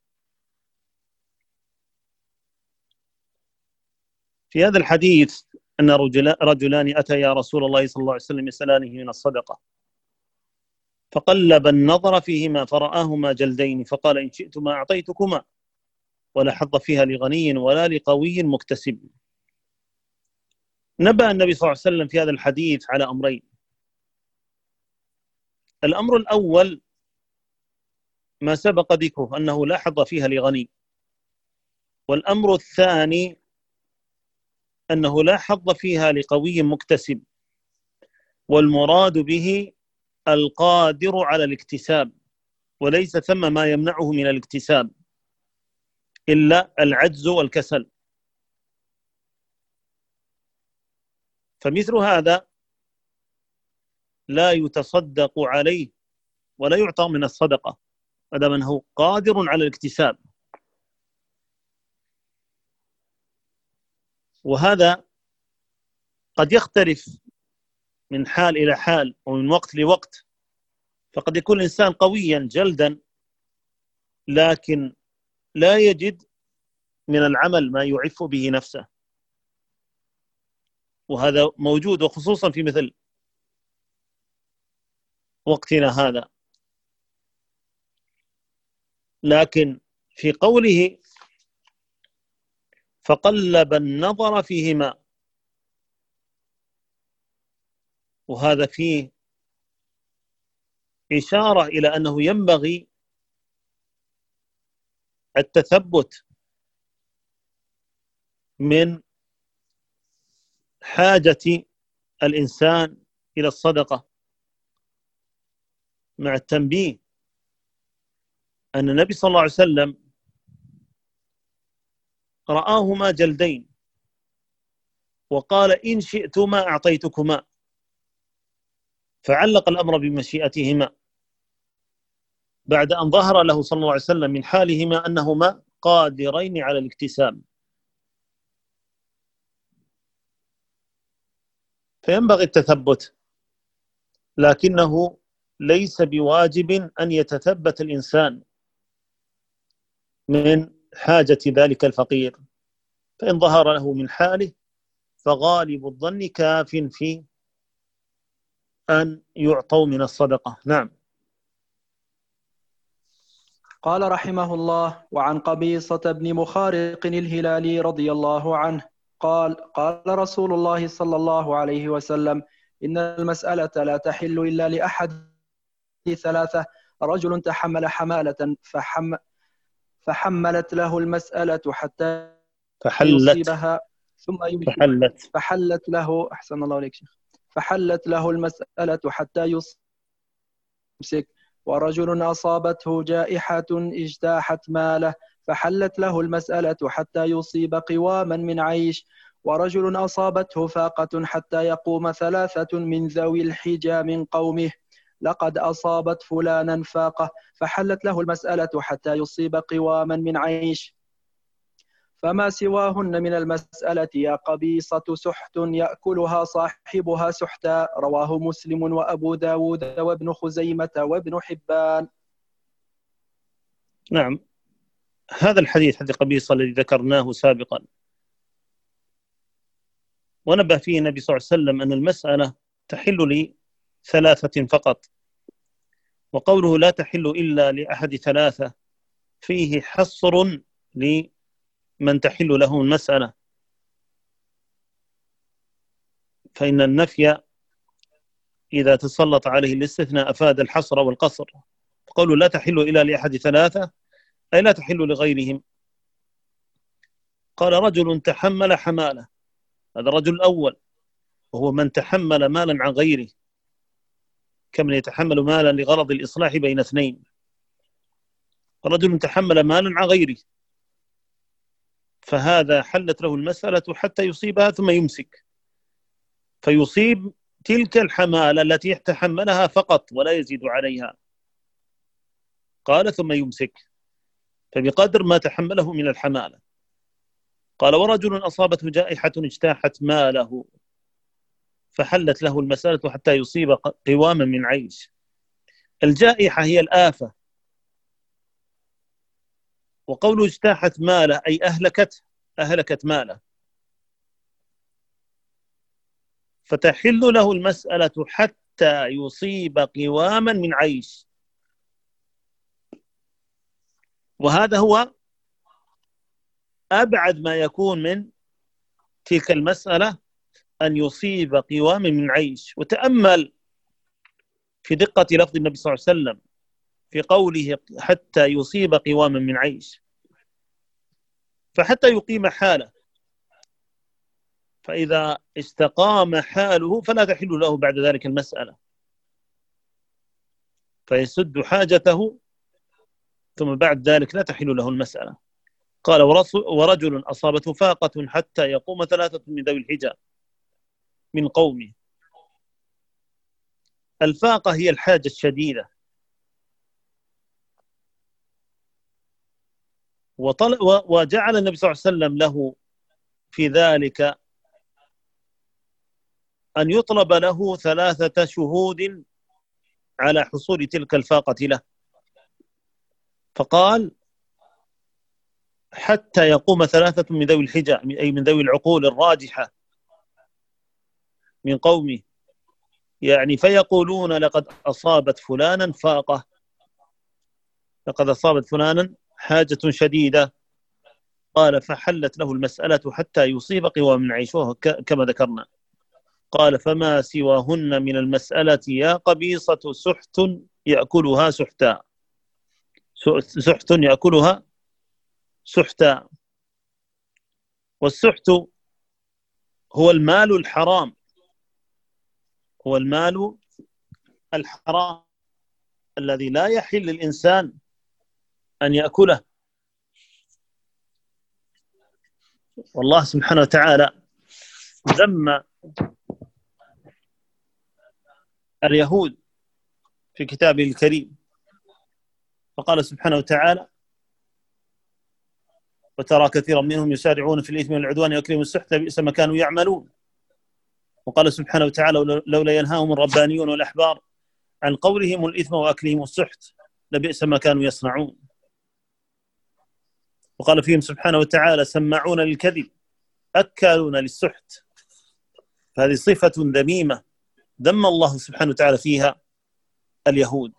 في هذا الحديث أن رجلان أتيا رسول الله صلى الله عليه وسلم يسألانه من الصدقة، فقلب النظر فيهما فرآهما جلدين، فقال: إن شئتما أعطيتكما، ولا حظ فيها لغني ولا لقوي مكتسب. نبأ النبي صلى الله عليه وسلم في هذا الحديث على أمرين: الأمر الأول ما سبق ذكره أنه لا حظ فيها لغني، والأمر الثاني أنه لا حظ فيها لقوي مكتسب، والمراد به القادر على الاكتساب، وليس ثم ما يمنعه من الاكتساب إلا العجز والكسل. فمثل هذا لا يتصدق عليه ولا يعطى من الصدقة ما دام أنه قادر على الاكتساب. وهذا قد يختلف من حال إلى حال ومن وقت لوقت، فقد يكون الإنسان قويا جلدا لكن لا يجد من العمل ما يعف به نفسه، وهذا موجود وخصوصا في مثل وقتنا هذا. لكن في قوله فقلب النظر فيهما، وهذا فيه إشارة إلى أنه ينبغي التثبت من حاجة الإنسان إلى الصدقة، مع التنبيه أن النبي صلى الله عليه وسلم رآهما جلدين وقال إن شئتما أعطيتكما، فعلق الأمر بمشيئتهما بعد أن ظهر له صلى الله عليه وسلم من حالهما أنهما قادرين على الاكتساب. فينبغي التثبت، لكنه ليس بواجب أن يتثبت الإنسان من حاجة ذلك الفقير، فإن ظهر له من حاله فغالب الظن كاف في أن يعطوا من الصدقة. نعم. قال رحمه الله: وعن قبيصة بن مخارق الهلالي رضي الله عنه قال رسول الله صلى الله عليه وسلم: إن المسألة لا تحل إلا لأحد ثلاثة: رجل تحمل حمالة فحملت له المسألة حتى يصيبها ثم فحلت له أحسن الله عليك شيخ فحلت له المسألة حتى يمسك. ورجل أصابته جائحة اجتاحت ماله فحلت له المسألة حتى يصيب قواما من عيش. ورجل أصابته فاقة حتى يقوم ثلاثة من ذوي الحجى من قومه: لقد أصابت فلانا فاقة، فحلت له المسألة حتى يصيب قواما من عيش. فما سواهن من المسألة يا قبيصة سحت يأكلها صاحبها سحتا. رواه مسلم وأبو داود وابن خزيمة وابن حبان. نعم، هذا الحديث حديث قبيصة الذي ذكرناه سابقا، ونبه فيه النبي صلى الله عليه وسلم أن المسألة تحل لثلاثة فقط، وقوله لا تحل إلا لأحد ثلاثة فيه حصر لمن تحل له المسألة، فإن النفي إذا تسلط عليه الاستثناء أفاد الحصر والقصر. قوله لا تحل إلا لأحد ثلاثة أي لا تحل لغيرهم. قال رجل تحمل حمالة، هذا الرجل الأول وهو من تحمل مالا عن غيره، كمن يتحمل مالا لغرض الإصلاح بين اثنين. رجل تحمل مالا عن غيره فهذا حلت له المسألة حتى يصيبها ثم يمسك، فيصيب تلك الحمالة التي تحملها فقط ولا يزيد عليها. قال ثم يمسك، فبقدر ما تحمله من الحمالة. قال ورجل أصابته جائحة اجتاحت ماله فحلت له المسألة حتى يصيب قواما من عيش. الجائحة هي الآفة، وقوله اجتاحت ماله أي أهلكت ماله، فتحل له المسألة حتى يصيب قواما من عيش. وهذا هو أبعد ما يكون من تلك المسألة، أن يصيب قواما من عيش. وتأمل في دقة لفظ النبي صلى الله عليه وسلم في قوله حتى يصيب قواما من عيش، فحتى يقيم حاله، فإذا استقام حاله فلا تحل له بعد ذلك المسألة، فيسد حاجته ثم بعد ذلك لا تحل له المسألة. قال ورجل أصابته فاقة حتى يقوم ثلاثة من ذوي الحجى من قومه. الفاقة هي الحاجة الشديدة، وجعل النبي صلى الله عليه وسلم له في ذلك أن يطلب له 3 شهود على حصول تلك الفاقة له، فقال حتى يقوم 3 من ذوي الحجة، أي من ذوي العقول الراجحة من قومه، يعني فيقولون لقد أصابت فلانا فاقة، لقد أصابت فلانا حاجة شديدة. قال فحلت له المسألة حتى يصيب قوام من عيشه كما ذكرنا. قال فما سواهن من المسألة يا قبيصة سحت يأكلها سحتا، سحت يأكلها سحتا. والسحت هو المال الحرام، هو المال الحرام الذي لا يحل للإنسان أن يأكله. والله سبحانه وتعالى ذم اليهود في كتابه الكريم، فقال سبحانه وتعالى وترى كثيرا منهم يسارعون في الإثم والعدوان ويأكلون السحت بئس ما كانوا يعملون. وقال سبحانه وتعالى لولا ينهاهم الربانيون والأحبار عن قولهم الإثم وأكلهم السحت لبئس ما كانوا يصنعون. وقال فيهم سبحانه وتعالى سماعون للكذب أكالون للسحت، فهذه صفة ذميمة ذم الله سبحانه وتعالى فيها اليهود.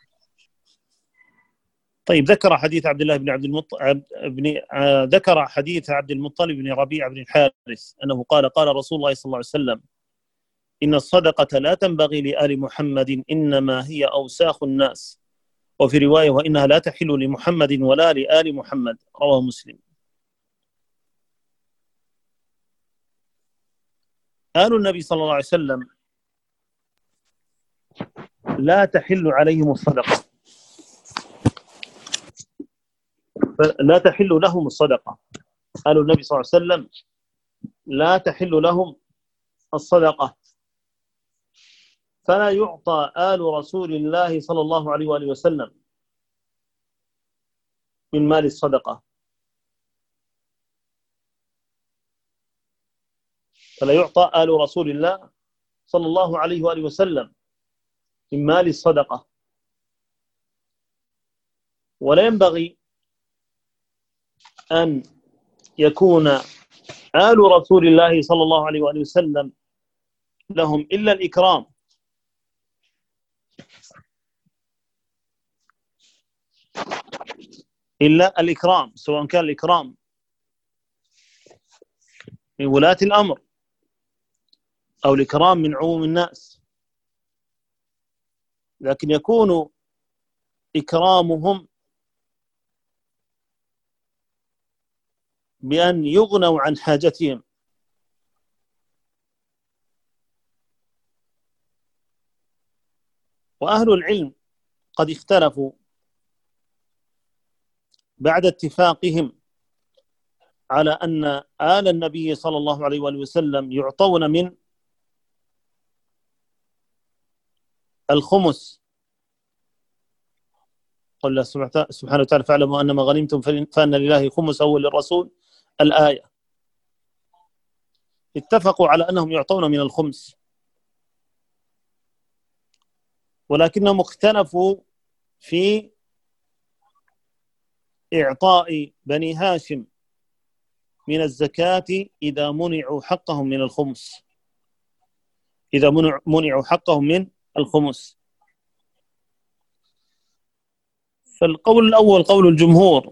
طيب ذكر حديث عبد الله بن عبد المطلب ذكر حديث عبد المطلب بن ربيعة بن الحارث أنه قال قال رسول الله صلى الله عليه وسلم إن الصدقة لا تنبغي لآل محمد إنما هي أوساخ الناس، وفي رواية وإنها لا تحل لمحمد ولا لآل محمد، رواه مسلم. آل النبي صلى الله عليه وسلم لا تحل عليهم الصدقة، لا تحل لهم الصدقة. آل النبي صلى الله عليه وسلم لا تحل لهم الصدقة، فلا يعطى آل رسول الله صلى الله عليه وآله وسلم من مال الصدقة، فلا يعطى آل رسول الله صلى الله عليه وآله وسلم من مال الصدقة. ولا ينبغي أن يكون آل رسول الله صلى الله عليه وآله وسلم لهم إلا الإكرام، إلا الإكرام، سواء كان الإكرام من ولاة الأمر أو الإكرام من عموم الناس، لكن يكون إكرامهم بأن يغنوا عن حاجتهم. وأهل العلم قد اختلفوا بعد اتفاقهم على أن آل النبي صلى الله عليه وآله وسلم يعطون من الخمس. قال الله سبحانه وتعالى فاعلموا أن ما غنمتم فأن لله خمسه وللرسول الآية. اتفقوا على أنهم يعطون من الخمس، ولكنهم اختلفوا في إعطاء بني هاشم من الزكاة إذا منعوا حقهم من الخمس، إذا منعوا حقهم من الخمس. فالقول الأول قول الجمهور،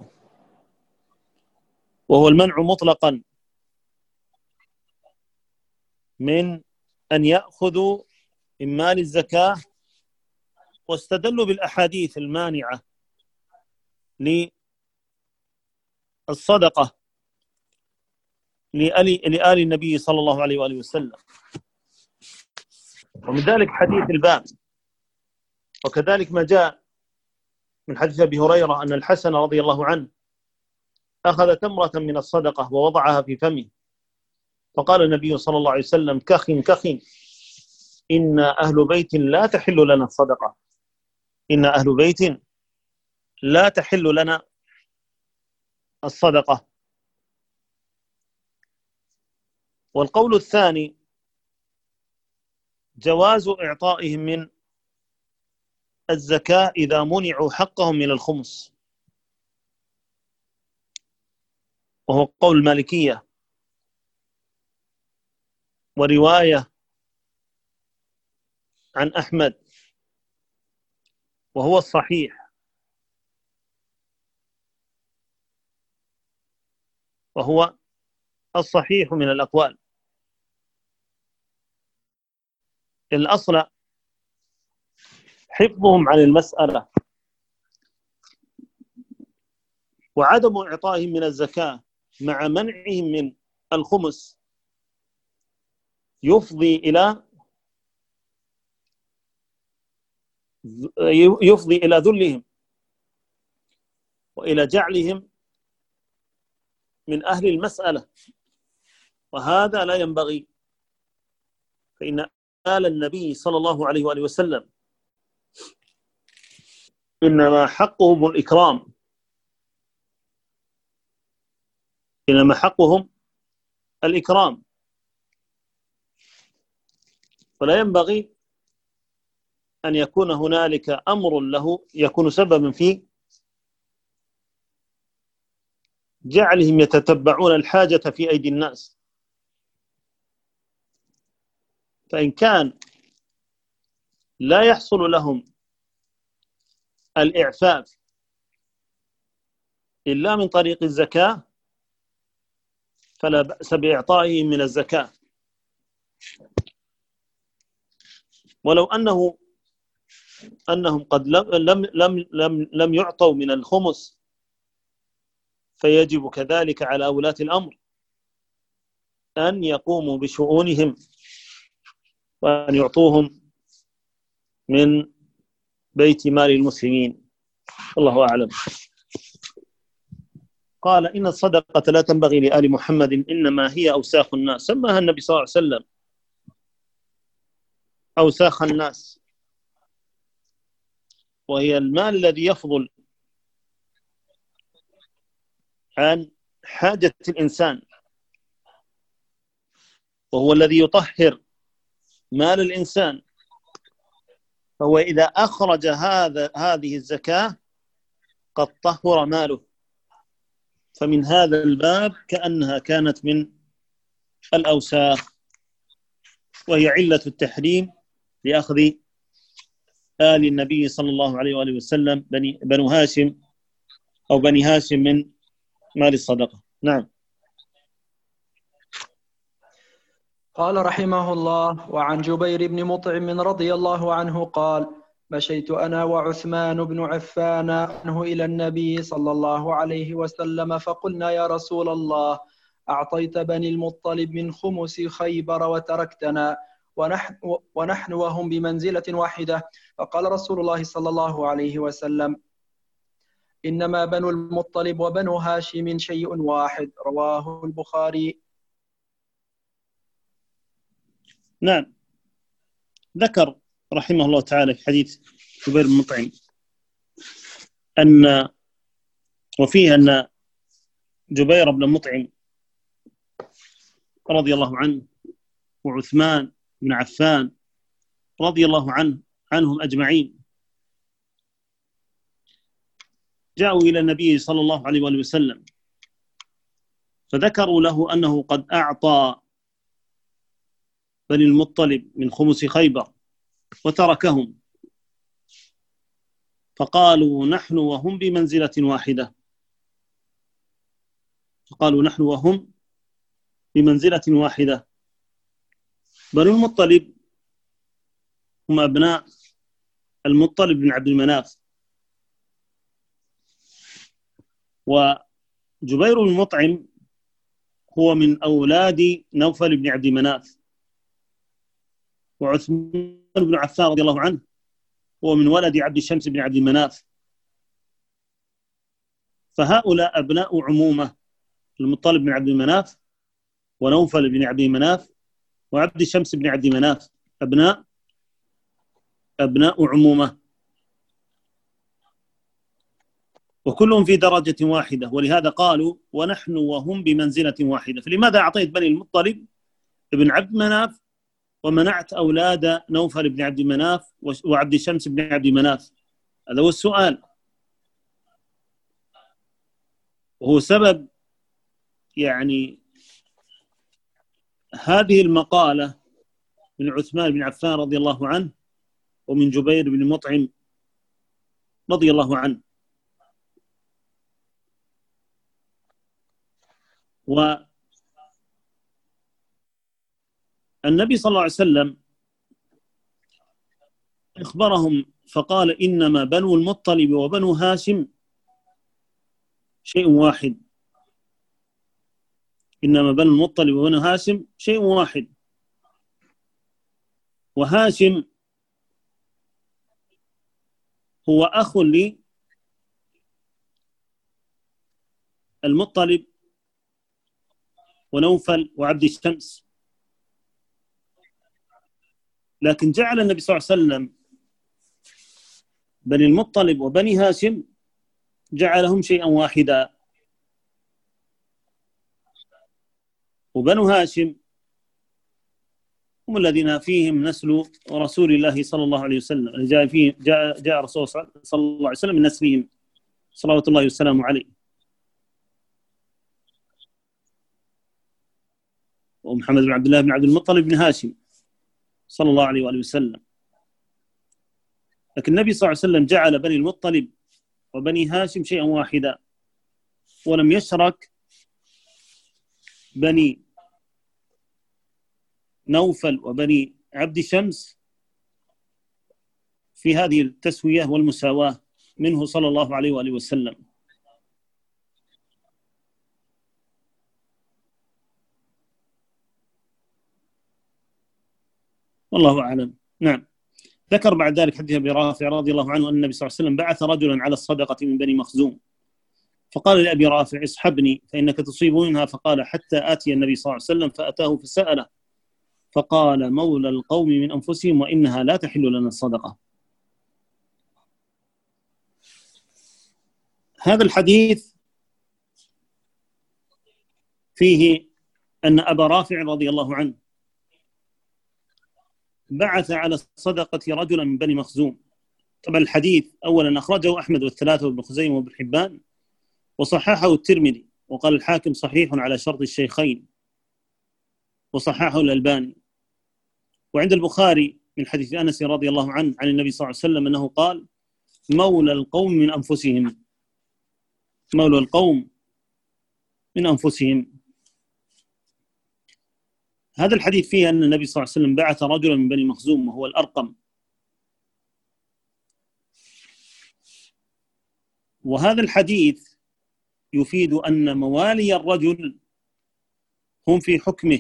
وهو المنع مطلقا من أن يأخذوا من مال الزكاة، واستدلوا بالأحاديث المانعة للصدقة لآل النبي صلى الله عليه وآله وسلم. ومن ذلك حديث الباب، وكذلك ما جاء من حديث أبي هريرة أن الحسن رضي الله عنه أخذ تمرة من الصدقة ووضعها في فمه، فقال النبي صلى الله عليه وسلم كخ كخ إن أهل بيت لا تحل لنا الصدقة، إن أهل بيت لا تحل لنا الصدقة. والقول الثاني جواز إعطائهم من الزكاة إذا منعوا حقهم من الخمس، وهو قول المالكية ورواية عن أحمد، وهو الصحيح، وهو الصحيح من الأقوال. الأصل حفظهم عن المسألة، وعدم إعطائهم من الزكاة مع منعهم من الخمس يفضي إلى ذلهم وإلى جعلهم من أهل المسألة، وهذا لا ينبغي. فإن آل النبي صلى الله عليه وآله وسلم إنما حقهم الإكرام، إنما حقهم الإكرام، فلا ينبغي أن يكون هنالك أمر له يكون سببا في جعلهم يتتبعون الحاجة في أيدي الناس. فإن كان لا يحصل لهم الإعفاف إلا من طريق الزكاة فلا بأس بإعطائهم من الزكاة، ولو أنهم قد لم يعطوا من الخمس، فيجب كذلك على ولاة الأمر أن يقوموا بشؤونهم وأن يعطوهم من بيت مال المسلمين. الله أعلم. قال إن الصدقة لا تنبغي لآل محمد إنما هي أوساخ الناس، سماها النبي صلى الله عليه وسلم أوساخ الناس، وهي المال الذي يفضل عن حاجة الإنسان، وهو الذي يطهر مال الإنسان. فهو إذا أخرج هذه الزكاة قد طهر ماله، فمن هذا الباب كأنها كانت من الأوساخ، وهي علة التحريم لأخذ آل النبي صلى الله عليه وآله وسلم بنو هاشم أو بني هاشم من مال الصدقة. نعم. قال رحمه الله: وعن جبير بن مطعم رضي الله عنه قال: مشيت أنا وعثمان بن عفان عنه إلى النبي صلى الله عليه وسلم فقلنا: يا رسول الله، أعطيت بني المطلب من خمس خيبر وتركتنا ونحن وهم بمنزلة واحدة. فقال رسول الله صلى الله عليه وسلم: إنما بنو المطلب وبنو هاشم شيء واحد. رواه البخاري. نعم. ذكر رحمه الله تعالى في حديث جبير بن مطعم وفيه أن جبير بن مطعم رضي الله عنه وعثمان بن عفان رضي الله عنهم أجمعين جاءوا إلى النبي صلى الله عليه وآله وسلم، فذكروا له أنه قد أعطى بني المطلب من خمس خيبر وتركهم، فقالوا نحن وهم بمنزلة واحدة. بنو المطلب هم أبناء المطلب بن عبد المناف، وجبير بن مطعم هو من أولاد نوفل بن عبد مناف، وعثمان بن عفان رضي الله عنه هو من ولد عبد الشمس بن عبد المناف. فهؤلاء أبناء عمومة، المطلب بن عبد المناف ونوفل بن عبد المناف وعبد الشمس بن عبد المناف أبناء عمومة، وكلهم في درجة واحدة، ولهذا قالوا ونحن وهم بمنزلة واحدة. فلماذا أعطيت بني المطلب بن عبد مناف ومنعت أولاد نوفل بن عبد مناف وعبد شمس بن عبد مناف؟ هذا هو السؤال، وهو سبب يعني هذه المقالة من عثمان بن عفان رضي الله عنه ومن جبير بن مطعم رضي الله عنه. والنبي صلى الله عليه وسلم اخبرهم فقال: إنما بنو المطلب وبنو هاشم شيء واحد. إنما بنو المطلب وبنو هاشم شيء واحد. وهاشم هو أخ للمطلب ونوفل وعبد الشمس، لكن جعل النبي صلى الله عليه وسلم بني المطلب وبني هاشم جعلهم شيئا واحدا. وبنو هاشم هم الذين فيهم نسل رسول الله صلى الله عليه وسلم، جاء رسول صلى الله عليه وسلم من نسلهم صلوات الله وسلامه عليه. ومحمد بن عبد الله بن عبد المطلب بن هاشم صلى الله عليه وآله وسلم. لكن النبي صلى الله عليه وسلم جعل بني المطلب وبني هاشم شيئا واحدا، ولم يشرك بني نوفل وبني عبد شمس في هذه التسوية والمساواة منه صلى الله عليه وآله وسلم. والله أعلم. نعم. ذكر بعد ذلك حديث أبي رافع رضي الله عنه أن النبي صلى الله عليه وسلم بعث رجلا على الصدقة من بني مخزوم، فقال لأبي رافع: اصحبني فإنك تصيب منها. فقال: حتى آتي النبي صلى الله عليه وسلم، فأتاه فسأله فقال: مولى القوم من أنفسهم وإنها لا تحل لنا الصدقة. هذا الحديث فيه أن أبا رافع رضي الله عنه بعث على الصدقة رجلا من بني مخزوم. طبعا الحديث أولا أخرجه أحمد والثلاثة وابن خزيمة وابن حبان، وصححه الترمذي، وقال الحاكم صحيح على شرط الشيخين، وصححه الألباني. وعند البخاري من حديث أنس رضي الله عنه عن النبي صلى الله عليه وسلم أنه قال: مولى القوم من أنفسهم. مولى القوم من أنفسهم. هذا الحديث فيه أن النبي صلى الله عليه وسلم بعث رجلا من بني مخزوم وهو الأرقم. وهذا الحديث يفيد أن موالي الرجل هم في حكمه،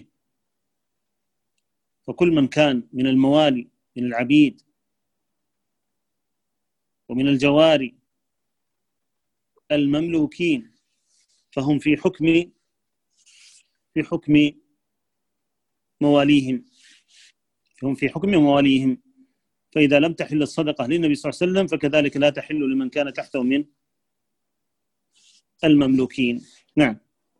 فكل من كان من الموالي من العبيد ومن الجواري المملوكين فهم في حكم مواليهم. هم في حكم مواليهم. فإذا لم تحل الصدقة للنبي صلى الله عليه وسلم فكذلك لا تحل لمن كان تحته من المملوكين. نعم.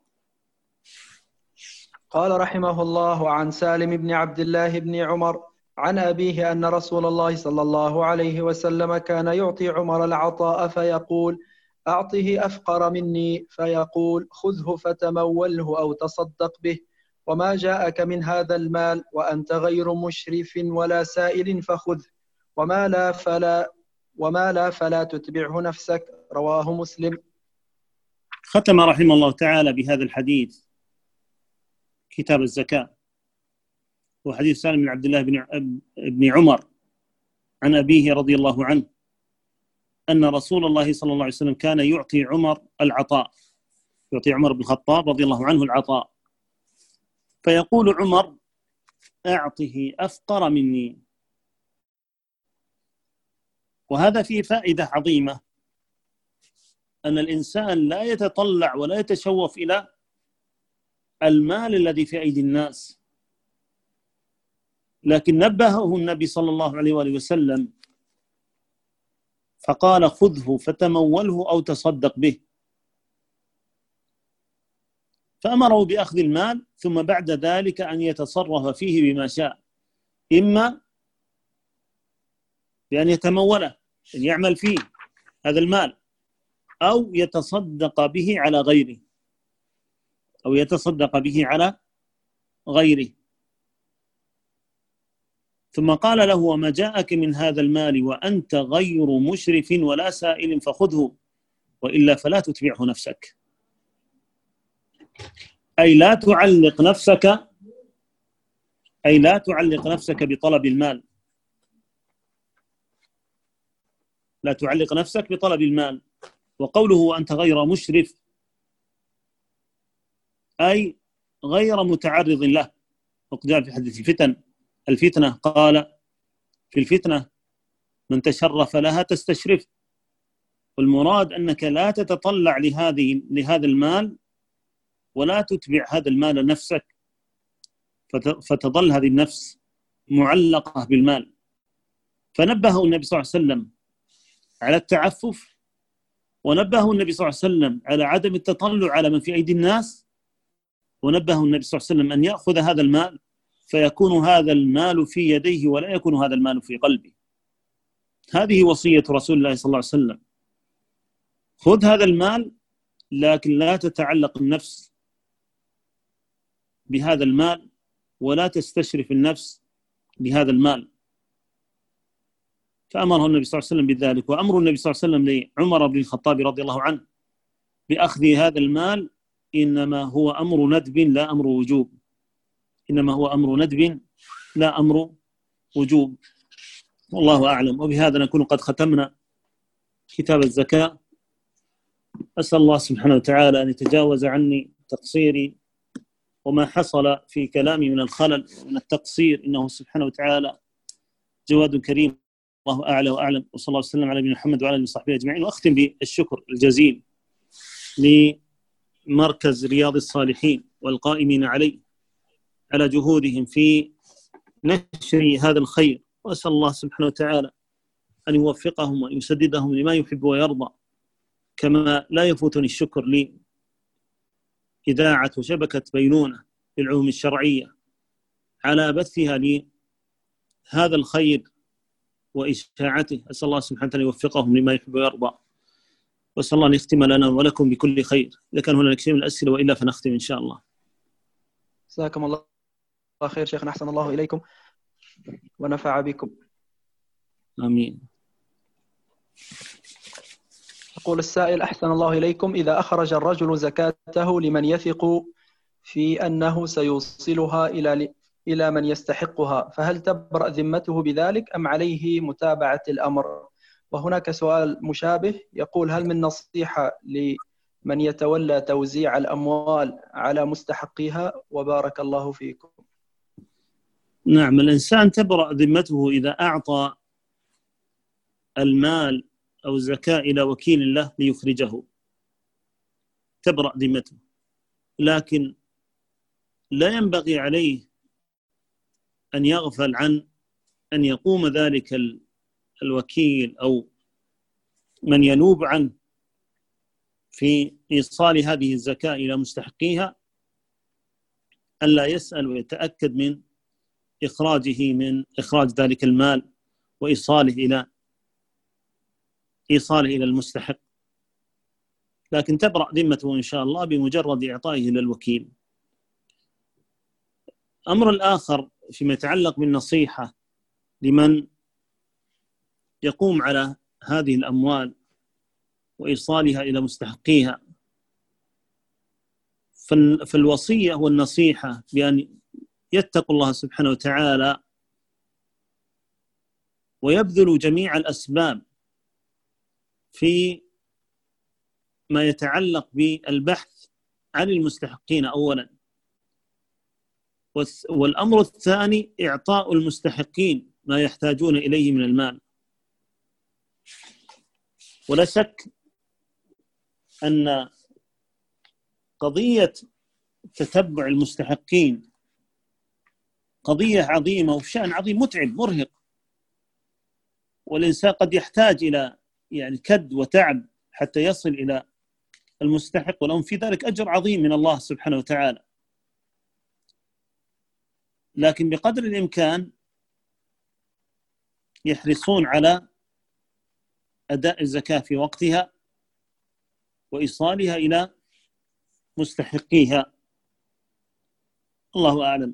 قال رحمه الله: عن سالم بن عبد الله بن عمر عن أبيه أن رسول الله صلى الله عليه وسلم كان يعطي عمر العطاء فيقول: أعطه أفقر مني، فيقول: خذه فتموله أو تصدق به، وما جاءك من هذا المال وأنت غير مشرف ولا سائل فخذه، وما لا فلا تتبعه نفسك. رواه مسلم. ختم رحمه الله تعالى بهذا الحديث كتاب الزكاة، وحديث سالم بن عبد الله بن عمر عن أبيه رضي الله عنه أن رسول الله صلى الله عليه وسلم كان يعطي عمر العطاء، يعطي عمر بن الخطاب رضي الله عنه العطاء، فيقول عمر: أعطه أفقر مني. وهذا فيه فائدة عظيمة، أن الإنسان لا يتطلع ولا يتشوف إلى المال الذي في أيدي الناس، لكن نبهه النبي صلى الله عليه وآله وسلم فقال: خذه فتموله أو تصدق به. فأمره بأخذ المال ثم بعد ذلك أن يتصرف فيه بما شاء، إما بأن يتموله، أن يعمل فيه هذا المال، أو يتصدق به على غيره، أو يتصدق به على غيره. ثم قال له: وما جاءك من هذا المال وأنت غير مشرف ولا سائل فخذه، وإلا فلا تتبعه نفسك. أي لا تعلق نفسك بطلب المال، لا تعلق نفسك بطلب المال. وقوله وأنت غير مشرف أي غير متعرض له. وقد جاء في حديث الفتنة قال: في الفتنة من تشرف لها تستشرف. والمراد أنك لا تتطلع لهذا المال ولا تتبع هذا المال نفسك، فتظل هذه النفس معلقة بالمال. فنبهه النبي صلى الله عليه وسلم على التعفف، ونبهه النبي صلى الله عليه وسلم على عدم التطلع على من في أيدي الناس، ونبهه النبي صلى الله عليه وسلم أن يأخذ هذا المال فيكون هذا المال في يديه ولا يكون هذا المال في قلبه. هذه وصية رسول الله صلى الله عليه وسلم: خذ هذا المال لكن لا تتعلق النفس بهذا المال ولا تستشرف النفس بهذا المال. فأمره النبي صلى الله عليه وسلم بذلك. وأمر النبي صلى الله عليه وسلم لعمر بن الخطاب رضي الله عنه بأخذ هذا المال إنما هو أمر ندب لا أمر وجوب، إنما هو أمر ندب لا أمر وجوب. والله أعلم. وبهذا نكون قد ختمنا كتاب الزكاة. أسأل الله سبحانه وتعالى أن يتجاوز عني تقصيري وما حصل في كلامي من الخلل ومن التقصير، إنه سبحانه وتعالى جواد كريم. الله أعلى وأعلم. وصلى الله وسلم على نبينا محمد وعلى آله وصحبه أجمعين. وأختم بالشكر الجزيل لمركز رياض الصالحين والقائمين عليه على جهودهم في نشر هذا الخير، وأسأل الله سبحانه وتعالى أن يوفقهم وأن يسددهم لما يحب ويرضى. كما لا يفوتني الشكر لإذاعة وشبكة بينونة للعلوم الشرعية على بثها لهذا الخير وإشاعته. أسأل الله سبحانه وتعالى يوفقهم لما يحب ويرضى، وأسأل الله أن يختم لنا ولكم بكل خير. إذا كان هناك شيء من الأسئلة وإلا فنختم إن شاء الله. جزاكم الله خير شيخنا، أحسن الله إليكم ونفع بكم. آمين. يقول السائل: أحسن الله إليكم، إذا أخرج الرجل زكاته لمن يثق في أنه سيوصلها إلى من يستحقها، فهل تبرأ ذمته بذلك أم عليه متابعة الأمر؟ وهناك سؤال مشابه يقول: هل من نصيحة لمن يتولى توزيع الأموال على مستحقيها؟ وبارك الله فيكم. نعم، الإنسان تبرأ ذمته إذا أعطى المال أو الزكاة إلى وكيل له ليخرجه، تبرأ ذمته. لكن لا ينبغي عليه أن يغفل عن أن يقوم ذلك الوكيل أو من ينوب عنه في إيصال هذه الزكاة إلى مستحقيها، ألا يسأل ويتأكد من إخراج ذلك المال وإيصاله إلى المستحق. لكن تبرأ ذمته إن شاء الله بمجرد إعطائه للوكيل. أمر الآخر فيما يتعلق بالنصيحة لمن يقوم على هذه الأموال وإيصالها إلى مستحقيها، فالوصية والنصيحة بأن يتقوا الله سبحانه وتعالى ويبذلوا جميع الأسباب في ما يتعلق بالبحث عن المستحقين أولا، والأمر الثاني إعطاء المستحقين ما يحتاجون إليه من المال. ولا شك أن قضية تتبع المستحقين قضية عظيمة وشأن عظيم متعب مرهق، والإنسان قد يحتاج إلى كد وتعب حتى يصل إلى المستحق، ولهم في ذلك أجر عظيم من الله سبحانه وتعالى. لكن بقدر الإمكان يحرصون على أداء الزكاة في وقتها وإيصالها إلى مستحقيها. الله أعلم.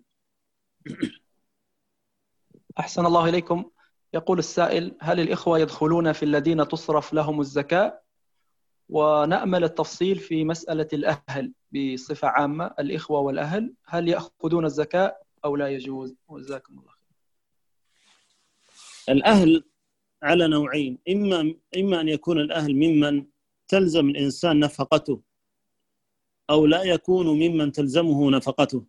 أحسن الله إليكم. يقول السائل: هل الإخوة يدخلون في الذين تصرف لهم الزكاة؟ ونأمل التفصيل في مسألة الأهل بصفة عامة، الإخوة والأهل هل يأخذون الزكاة أو لا يجوز؟ وجزاكم الله خير. الأهل على نوعين، إما أن يكون الأهل ممن تلزم الإنسان نفقته أو لا يكون ممن تلزمه نفقته.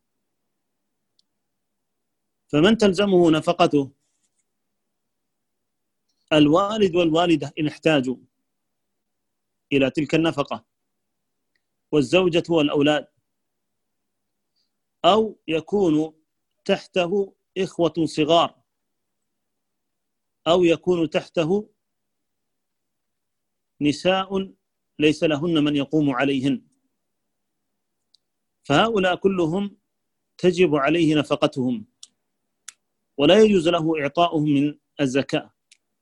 فمن تلزمه نفقته الوالد والوالدة إن احتاجوا إلى تلك النفقة، والزوجة والأولاد، أو يكون تحته إخوة صغار، أو يكون تحته نساء ليس لهن من يقوم عليهن، فهؤلاء كلهم تجب عليه نفقتهم ولا يجوز له إعطاؤهم من الزكاة.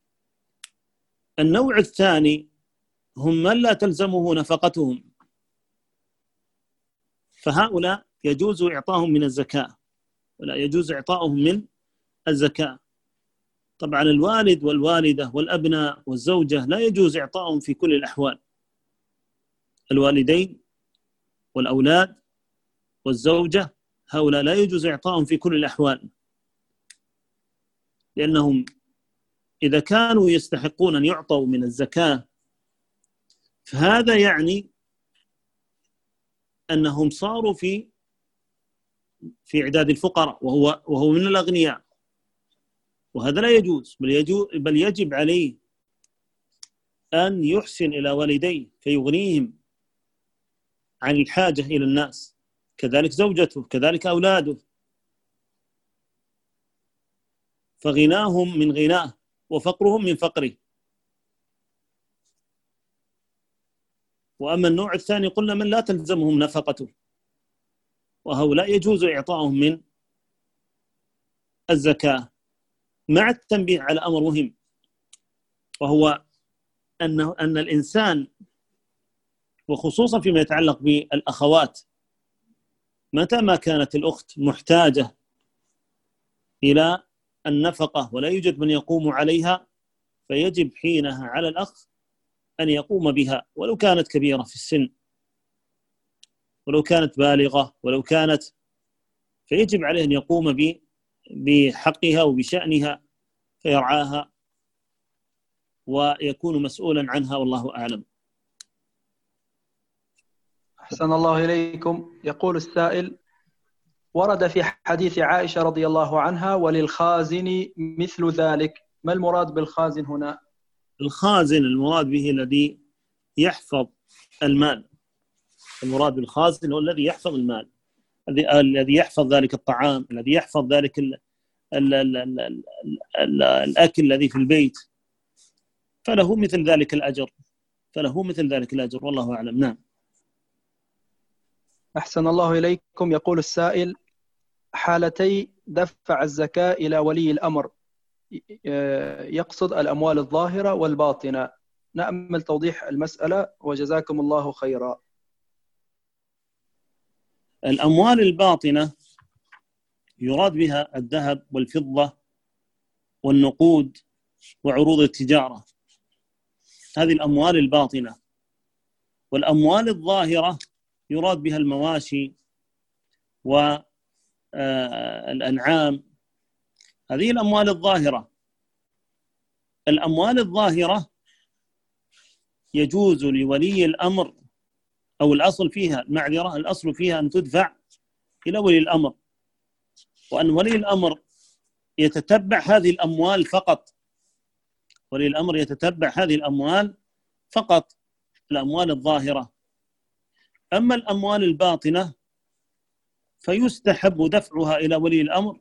النوع الثاني هم من لا تلزمه نفقتهم، فهؤلاء يجوز إعطاهم من الزكاة ولا يجوز إعطاؤهم من الزكاة. طبعا الوالد والوالدة والأبناء والزوجة لا يجوز إعطاؤهم في كل الأحوال. الوالدين والأولاد والزوجة هؤلاء لا يجوز إعطاؤهم في كل الأحوال، لأنهم إذا كانوا يستحقون أن يعطوا من الزكاة فهذا يعني أنهم صاروا في إعداد الفقراء، وهو من الأغنياء، وهذا لا يجوز، بل يجب عليه أن يحسن إلى والديه فيغنيهم عن الحاجة إلى الناس، كذلك زوجته، كذلك أولاده، فغناهم من غناه وفقرهم من فقره. وأما النوع الثاني قلنا من لا تلزمهم نفقته، وهؤلاء يجوز إعطاؤهم من الزكاة، مع التنبيه على أمر مهم، وهو أن الإنسان، وخصوصا فيما يتعلق بالأخوات، متى ما كانت الأخت محتاجة إلى النفقة ولا يوجد من يقوم عليها، فيجب حينها على الأخ أن يقوم بها، ولو كانت كبيرة في السن، ولو كانت بالغة، ولو كانت، فيجب عليه أن يقوم بحقها وبشأنها فيرعاها ويكون مسؤولا عنها، والله أعلم. أحسن الله إليكم. يقول السائل: ورد في حديث عائشة رضي الله عنها: وللخازن مثل ذلك، ما المراد بالخازن هنا؟ الخازن المراد به الذي يحفظ المال. المراد بالخازن هو الذي يحفظ المال، الذي يحفظ ذلك الطعام، الذي يحفظ ذلك الأكل الذي في البيت، فله مثل ذلك الأجر، والله أعلم. نعم. أحسن الله إليكم. يقول السائل: حالتي دفع الزكاة إلى ولي الأمر، يقصد الأموال الظاهرة والباطنة، نأمل توضيح المسألة وجزاكم الله خيرا. الأموال الباطنة يراد بها الذهب والفضة والنقود وعروض التجارة، هذه الأموال الباطنة. والأموال الظاهرة يراد بها المواشي والأنعام، هذه الأموال الظاهرة. الأموال الظاهرة يجوز لولي الأمر، أو الأصل فيها أن تدفع إلى ولي الأمر، وأن ولي الأمر يتتبع هذه الأموال فقط. ولي الأمر يتتبع هذه الأموال فقط، الأموال الظاهرة. أما الأموال الباطنة فيستحب دفعها إلى ولي الأمر،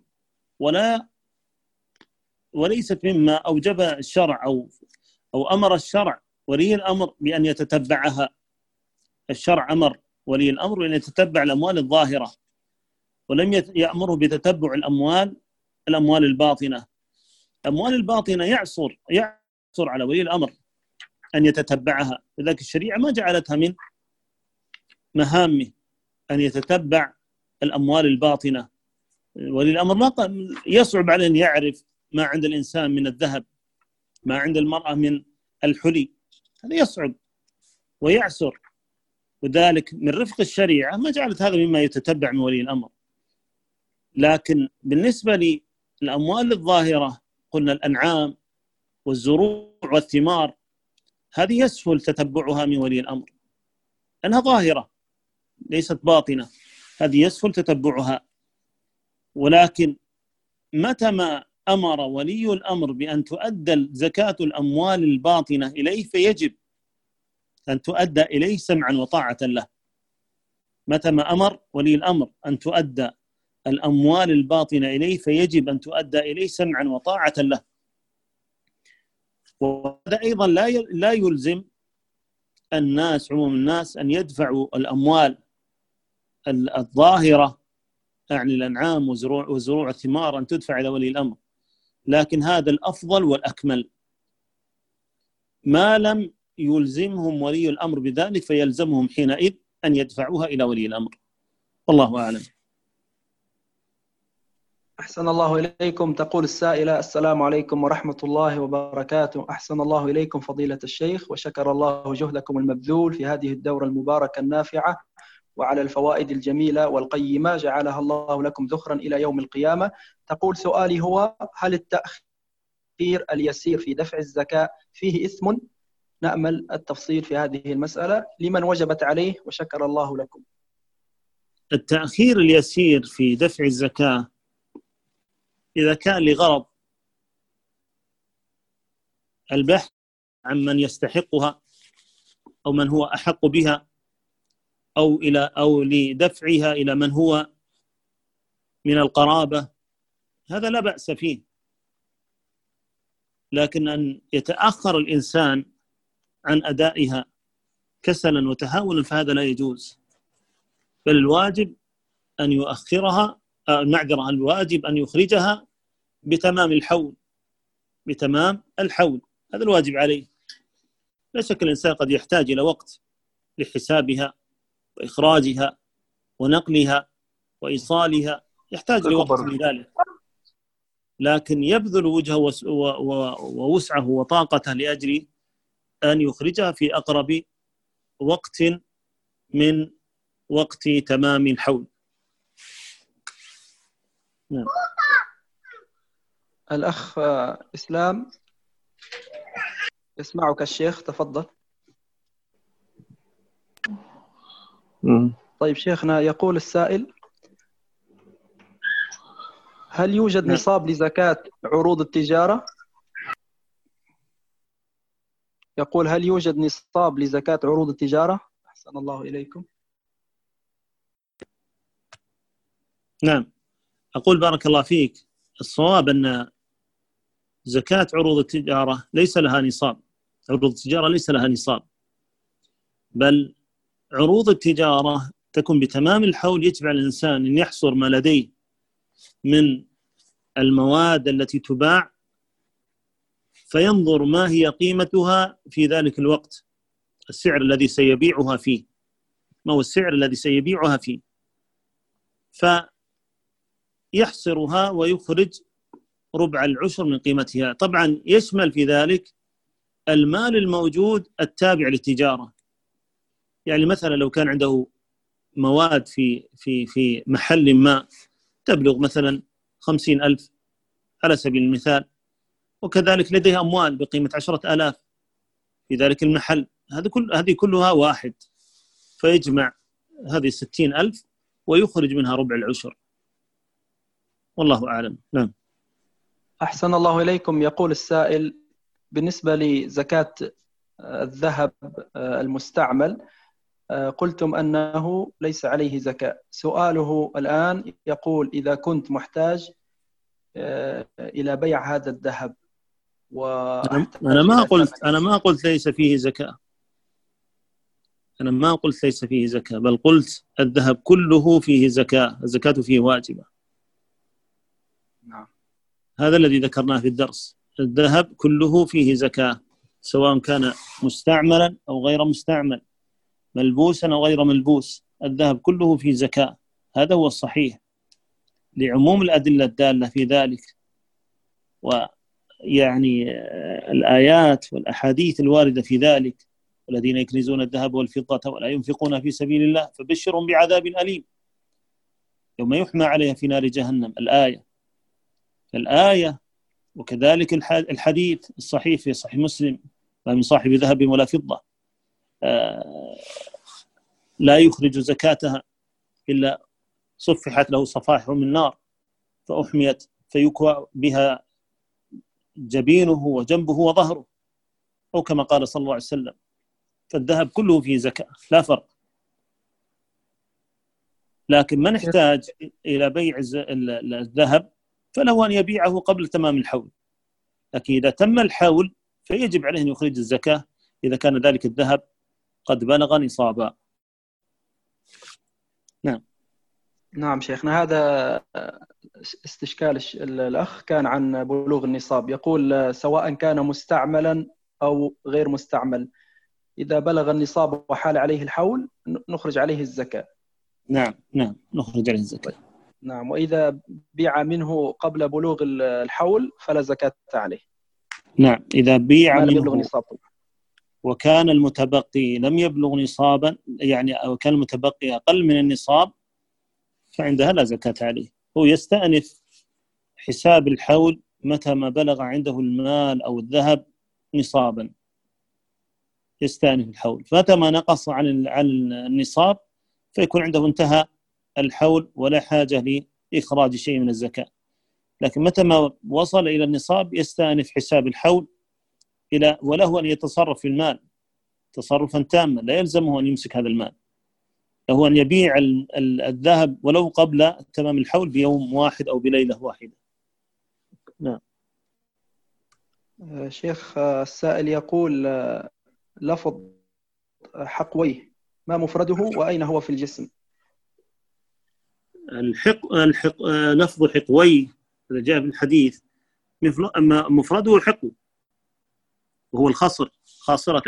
وليست مما أوجب الشرع أو أمر الشرع ولي الأمر بأن يتتبعها، الشرع أمر ولي الأمر أن يتتبع الأموال الظاهرة، ولم يأمره بتتبع الأموال الباطنة. الأموال الباطنة يعصر على ولي الأمر أن يتتبعها، لذلك الشريعة ما جعلتها من مهامه أن يتتبع الأموال الباطنة. ولي الأمر ما يصعب عليه أن يعرف ما عند الإنسان من الذهب، ما عند المرأة من الحلي، هذا يصعب ويعسر، وذلك من رفق الشريعة ما جعلت هذا مما يتتبع من ولي الأمر. لكن بالنسبة للأموال الظاهرة قلنا الأنعام والزروع والثمار، هذه يسهل تتبعها من ولي الأمر أنها ظاهرة ليست باطنة، هذه يسهل تتبعها. ولكن متى ما أمر ولي الأمر بأن تؤدى زكاة الأموال الباطنة إليه فيجب أن تؤدى إليه سمعا وطاعة له. متى ما أمر ولي الأمر أن تؤدى الأموال الباطنة إليه فيجب أن تؤدى إليه سمعا وطاعة له. وهذا أيضا لا يلزم الناس، عموم الناس، أن يدفعوا الأموال الظاهرة يعني الأنعام وزروع الثمار أن تدفع إلى ولي الأمر، لكن هذا الأفضل والأكمل ما لم يلزمهم ولي الأمر بذلك، فيلزمهم حينئذ أن يدفعوها إلى ولي الأمر. والله أعلم. أحسن الله إليكم. تقول السائلة: السلام عليكم ورحمة الله وبركاته. أحسن الله إليكم فضيلة الشيخ، وشكر الله جهدكم المبذول في هذه الدورة المباركة النافعة، وعلى الفوائد الجميلة والقيمة جعلها الله لكم ذخرا إلى يوم القيامة. تقول: سؤالي هو: هل التأخير اليسير في دفع الزكاة فيه إثم؟ نأمل التفصيل في هذه المسألة، لمن وجبت عليه، وشكر الله لكم. التأخير اليسير في دفع الزكاة إذا كان لغرض البحث عن من يستحقها أو من هو أحق بها أو لدفعها إلى من هو من القرابة، هذا لا بأس فيه. لكن أن يتأخر الإنسان عن أدائها كسلا وتهاونا فهذا لا يجوز، بل الواجب أن يؤخرها، الواجب أن يخرجها بتمام الحول، هذا الواجب عليه. لا شك الإنسان قد يحتاج إلى وقت لحسابها وإخراجها ونقلها وإيصالها، يحتاج لوقت من ذلك، لكن يبذل وجهه ووسعه وطاقته لأجل أن يخرجها في أقرب وقت من وقت تمام الحول. نعم. الأخ إسلام يسمعك الشيخ، تفضل. طيب شيخنا، يقول السائل: هل يوجد نصاب لزكاة عروض التجارة؟ يقول: هل يوجد نصاب لزكاة عروض التجارة؟ أحسن الله إليكم. نعم، أقول بارك الله فيك، الصواب أن زكاة عروض التجارة ليس لها نصاب، عروض التجارة ليس لها نصاب، بل عروض التجارة تكون بتمام الحول. يتبع الإنسان أن يحصر ما لديه من المواد التي تباع، فينظر ما هي قيمتها في ذلك الوقت، السعر الذي سيبيعها فيه، ما هو السعر الذي سيبيعها فيه، فيحصرها ويخرج ربع العشر من قيمتها. طبعا يشمل في ذلك المال الموجود التابع للتجارة، يعني مثلا لو كان عنده مواد في محل ما تبلغ مثلا 50,000 على سبيل المثال، وكذلك لديه أموال بقيمة 10,000 في ذلك المحل، هذه كلها واحد، فيجمع هذه 60,000 ويخرج منها ربع العشر. والله أعلم. نعم. أحسن الله إليكم. يقول السائل: بالنسبة لزكاة الذهب المستعمل، قلتم أنه ليس عليه زكاة. سؤاله الآن يقول: إذا كنت محتاج إلى بيع هذا الذهب أنا ما قلت ليس فيه زكاة، أنا ما قلت ليس فيه زكاة، بل قلت الذهب كله فيه زكاة، الزكاة فيه واجبة. نعم. هذا الذي ذكرناه في الدرس، الذهب كله فيه زكاة، سواء كان مستعملا أو غير مستعمل، ملبوسا أو غير ملبوس، الذهب كله فيه زكاة. هذا هو الصحيح لعموم الأدلة الدالة في ذلك، ويعني الآيات والأحاديث الواردة في ذلك: والذين يكنزون الذهب والفضة ولا ينفقون في سبيل الله فبشرهم بعذاب أليم يوم يحمى عليها في نار جهنم. الآية وكذلك الحديث الصحيح في صحيح مسلم: ما من صاحب ذهب ولا فضة لا يخرج زكاتها إلا صفحت له صفائح من نار فأحميت فيكوى بها جبينه وجنبه وظهره، أو كما قال صلى الله عليه وسلم. فالذهب كله فيه زكاة لا فرق. لكن من احتاج إلى بيع الذهب فله أن يبيعه قبل تمام الحول، لكن إذا تم الحول فيجب عليه أن يخرج الزكاة إذا كان ذلك الذهب قد بلغ نصابا. نعم شيخنا، هذا استشكال الأخ كان عن بلوغ النصاب. يقول سواء كان مستعملا أو غير مستعمل، إذا بلغ النصاب وحال عليه الحول نخرج عليه الزكاة. نعم نخرج عليه الزكاة. نعم. وإذا بيع منه قبل بلوغ الحول فلا زكاة عليه. نعم، إذا بيع منه وكان المتبقي لم يبلغ نصابا، يعني أو كان المتبقي أقل من النصاب، فعندها لا زكاة عليه. هو يستأنف حساب الحول متى ما بلغ عنده المال أو الذهب نصابا، يستأنف الحول. فمتى ما نقص عن النصاب فيكون عنده انتهى الحول ولا حاجة لإخراج شيء من الزكاة. لكن متى ما وصل إلى النصاب يستأنف حساب الحول وله أن يتصرف في المال تصرفا تاما، لا يلزمه أن يمسك هذا المال، له أن يبيع الذهب ولو قبل تمام الحول بيوم واحد أو بليلة واحدة. نعم. شيخ السائل يقول لفظ حقويه ما مفرده وأين هو في الجسم؟ لفظ حقوي إذا جاء في الحديث مفرده الحقو، وهو خاصرة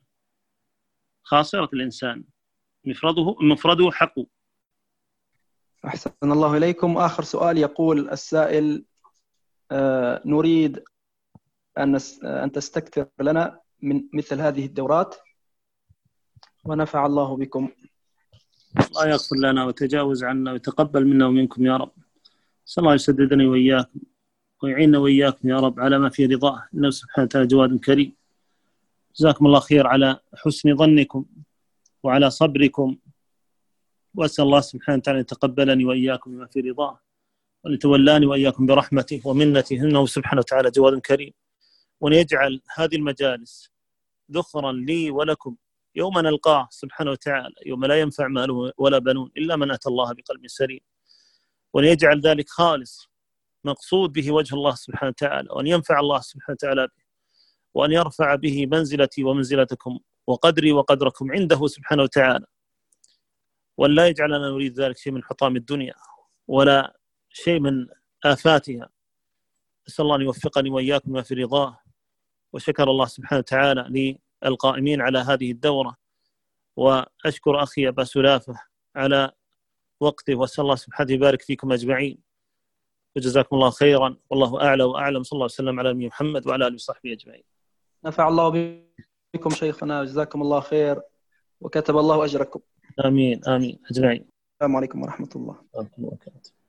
الإنسان. مفرده حقو. أحسن الله إليكم. آخر سؤال، يقول السائل نريد أن تستكثر لنا من مثل هذه الدورات ونفع الله بكم. الله يغفر لنا وتجاوز عنا ويتقبل منا ومنكم يا رب. صلى الله يسددني وإياكم ويعيننا وإياكم يا رب على ما في رضاه، إنه سبحانه وتعالى جواد كريم. جزاكم الله خير على حسن ظنكم وعلى صبركم، وأسأل الله سبحانه وتعالى يتقبلني وإياكم بما في رضاه، وأن يتولاني وإياكم برحمته ومنته، إنه سبحانه وتعالى جواد كريم، وأن يجعل هذه المجالس ذخرا لي ولكم يوم نلقاه سبحانه وتعالى، يوم لا ينفع مال ولا بنون إلا من أتى الله بقلب سليم، وأن يجعل ذلك خالص مقصود به وجه الله سبحانه وتعالى، وأن ينفع الله سبحانه وتعالى به، وأن يرفع به منزلتي ومنزلتكم وقدري وقدركم عنده سبحانه وتعالى، وأن لا يجعلنا نريد ذلك شيء من حطام الدنيا ولا شيء من آفاتها. أسأل الله أن يوفقني وإياكم ما في رضاه. وشكر الله سبحانه وتعالى للقائمين على هذه الدورة، وأشكر أخي أبا سلافة على وقته، وأسأل الله سبحانه يبارك فيكم أجمعين، وجزاكم الله خيرا، والله أعلى وأعلم. صلى الله عليه وسلم على نبينا محمد وعلى آله وصحبه أجمعين. نفع الله بكم شيخنا، جزاكم الله خير وكتب الله أجركم. آمين أجمعين. السلام عليكم ورحمة الله.